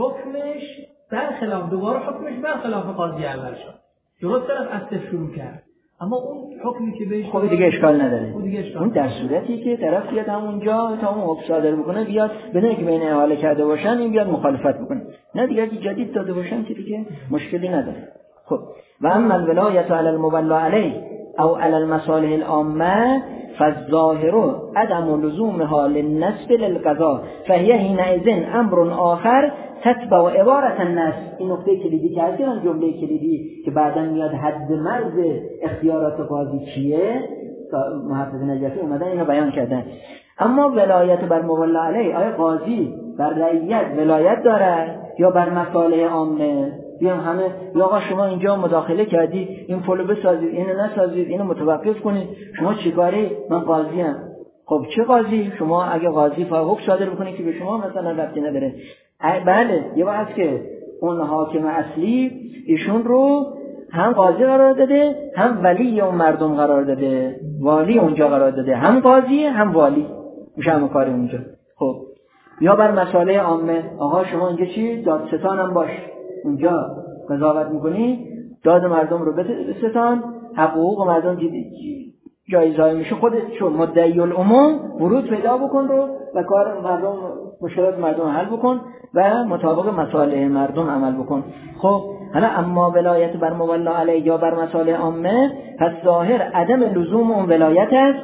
C: حکمش برخلاف دوباره حکمش برخلاف قاضی اول شد، درست طرف از صفر شروع کرد، اما اون حکمی که بهش
A: خب دیگه اشکال نداره. اون در صورتی که طرف بیاد همونجا تا اون حکم صادر بکنه بیاد بدون که بین احاله کرده باشن این بیاد مخالفت بکنه، نه دیگه اگه جدید داده باشن که دیگه مشکلی نداره. خب و اما الولایت علی المولا علیه او علی المصالح العامه فالظاهر عدم لزومها للنسب للقضاء فهي حينئذ امر آخر تتبع عبارة النص. این نکته کلیدی که هست، این جمله کلیدی که بعدا میاد حد مرز اختیارات قاضی چیه، محافظ نجفی اومدن اینو بیان کردن. اما ولایت بر مولا علیه، آیا قاضی بر رعیت ولایت داره یا بر مصالح عامه؟ بیان همه یا آقا شما اینجا مداخله کردی این پلو بسازید اینو نسازید اینو متوقف کنید، شما چیکاری؟ من قاضی ام. خب چه قاضی؟ شما اگه قاضی حکم صادر بکنید که به شما مثلا ربطی نداره. بله یه وقت که اون حاکم اصلی ایشون رو هم قاضی قرار داده هم ولی اون مردم قرار داده، والی اونجا قرار داده، هم قاضی هم والی میشه هم کار اونجا. خب یا بر مسائل عامه، آقا شما اینجا چی؟ دادستان هم باش، اونجا قضاوت میکنی داد مردم رو بستان، حقوق مردم جایزه میشه، خودت چون مدعی العموم ورود پیدا بکن رو و کار مردم مشکلات مردم حل بکن و مطابق مصالح مردم عمل بکن. خب حالا اما ولایت بر مولا علیه یا بر مصالح عامه، پس ظاهر عدم لزوم اون ولایت است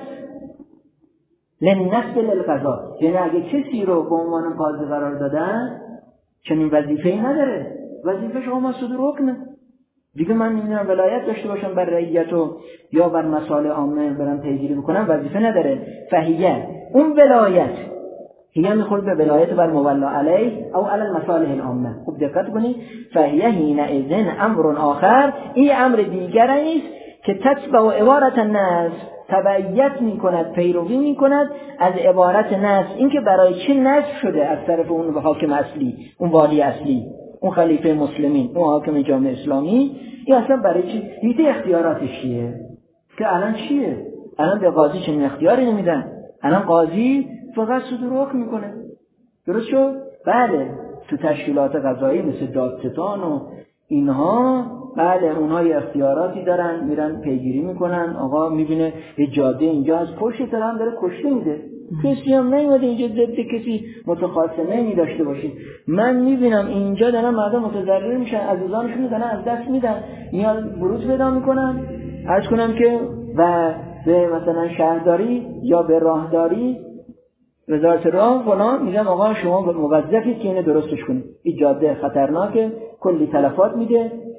A: للنسب للقضاء، یعنی اگه کسی رو به عنوان قاضی قرار دادن چنین وظیفه‌ای نداره، وظیفه شما صدور حکمه دیگه. من نمیدونم ولایت داشته باشم بر رعیت و یا بر مصالح عامه برم پیگیری بکنم، وظیفه نداره. فهیه اون ولایت هیه میخورد به ولایت بر مولا علیه او علی المصالح العامه. خوب دقت کنید، فهیه حینئذ امر آخر، این امر دیگری است که تتبع عبارت النص، تبعیت میکند، پیروی میکند از عبارت نص، این که برای چه نص شده از طرف اون حاکم اصلی، اون والی اصلی، اون خلیفه مسلمین، اون حاکم جامعه اسلامی، این اصلا برای چی؟ دیده اختیاراتش چیه؟ که الان چیه؟ الان به قاضی چنین اختیاری نمیدن، الان قاضی فقط صدور حکم میکنه. درست شد؟ بله تو تشکیلات قضایی مثل دادستان و اینها بله اونها یه اختیاراتی دارن، میرن پیگیری میکنن، آقا میبینه یه جاده اینجا از پشت طرف داره کشته میده، کسی هم نیومده اینجا ضد کسی متخاصمه می داشته باشید، من میبینم اینجا دارن مردم متضرر میشن، عزیزانشون دارن از دست میدن، اینا بروز پیدا میکنن. عرض کنم که و به مثلا شهرداری یا به راهداری وزارت راه فلان میگم آقا شما موظفید که اینو درستش کنید، این جاده خطرناکه، کلی تلفات میده،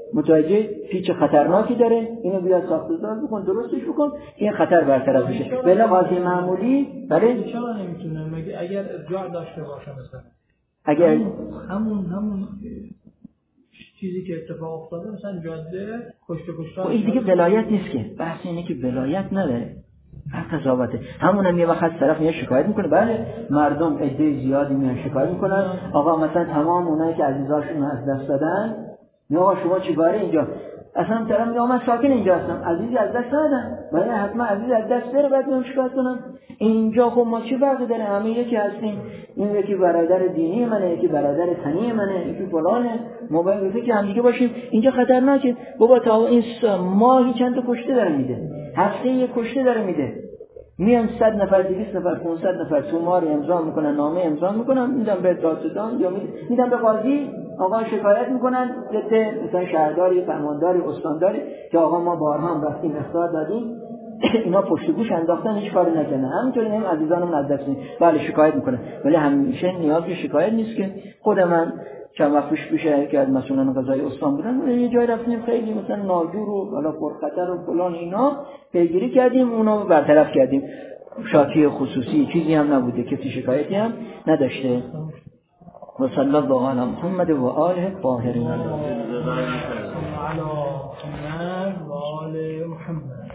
A: متوجه پیچ خطرناکی داره، اینو بیاد ساخت‌وساز بکن، درستش بکن، این خطر برطرف بشه. بلا قاضی معمولی بله
C: چرا نمیتونه مگه اگر ارجاع داشته باشه مثلا
A: اگر
C: همون چیزی که اتفاق افتاده مثلا جاده کشته
A: این دیگه ولایت نیست که، بحث اینه که ولایت نداره، هر قضاوته. همونم یه وقت از طرف میاد شکایت میکنه، بله مردم عده زیادی میان شکایت میکنن آقا مثلا تمام اونایی که عزیزاشون از دست دادن، نه آقا شما چیکاره اینجا؟ اصلا طرف میگه من ساکن اینجا هستم، عزیزی از دست ندادم، ولی حتما عزیز از دست بره بعد میام شکایت کنم. اینجا خب ما چی فرقی داره؟ همه یکی هستیم، این یکی برادر دینی منه، یکی برادر تنی منه، یکی فلانه، ما باید که هم دیگه باشیم. اینجا خطرناکه بابا، تا این ماهی چند تا کشته داره میده، هفته یک کشته داره میده، میان 100 نفر 200 نفر 500 نفر تومار امضا میکنن، نامه امضا میکنن، میدن به دادستان یا میدن به قاضی، آقا شکایت میکنن ضد مثلا شهرداری، فرمانداری، استانداری که آقا ما بارها هم رفتیم اخطار دادیم اینا پشت گوش انداختن هیچ کاری نکردن، همینطوری هم عزیزانم از دست میدن، بله شکایت میکنن. ولی همیشه نیاز به شکایت نیست که. خود من چند وقت پیش که از مسئولان قضایی استان بودن یه جای رفتیم خیلی مثلا ناجور و حالا پرخطر و فلان اینا پیگیری کردیم، اونا برطرف کردیم، شاکی خصوصی چیزی هم نبوده، کسی شکایتی هم نداشته. و صلی الله علی محمد و آله الطاهرین.
C: علی محمد و آل محمد.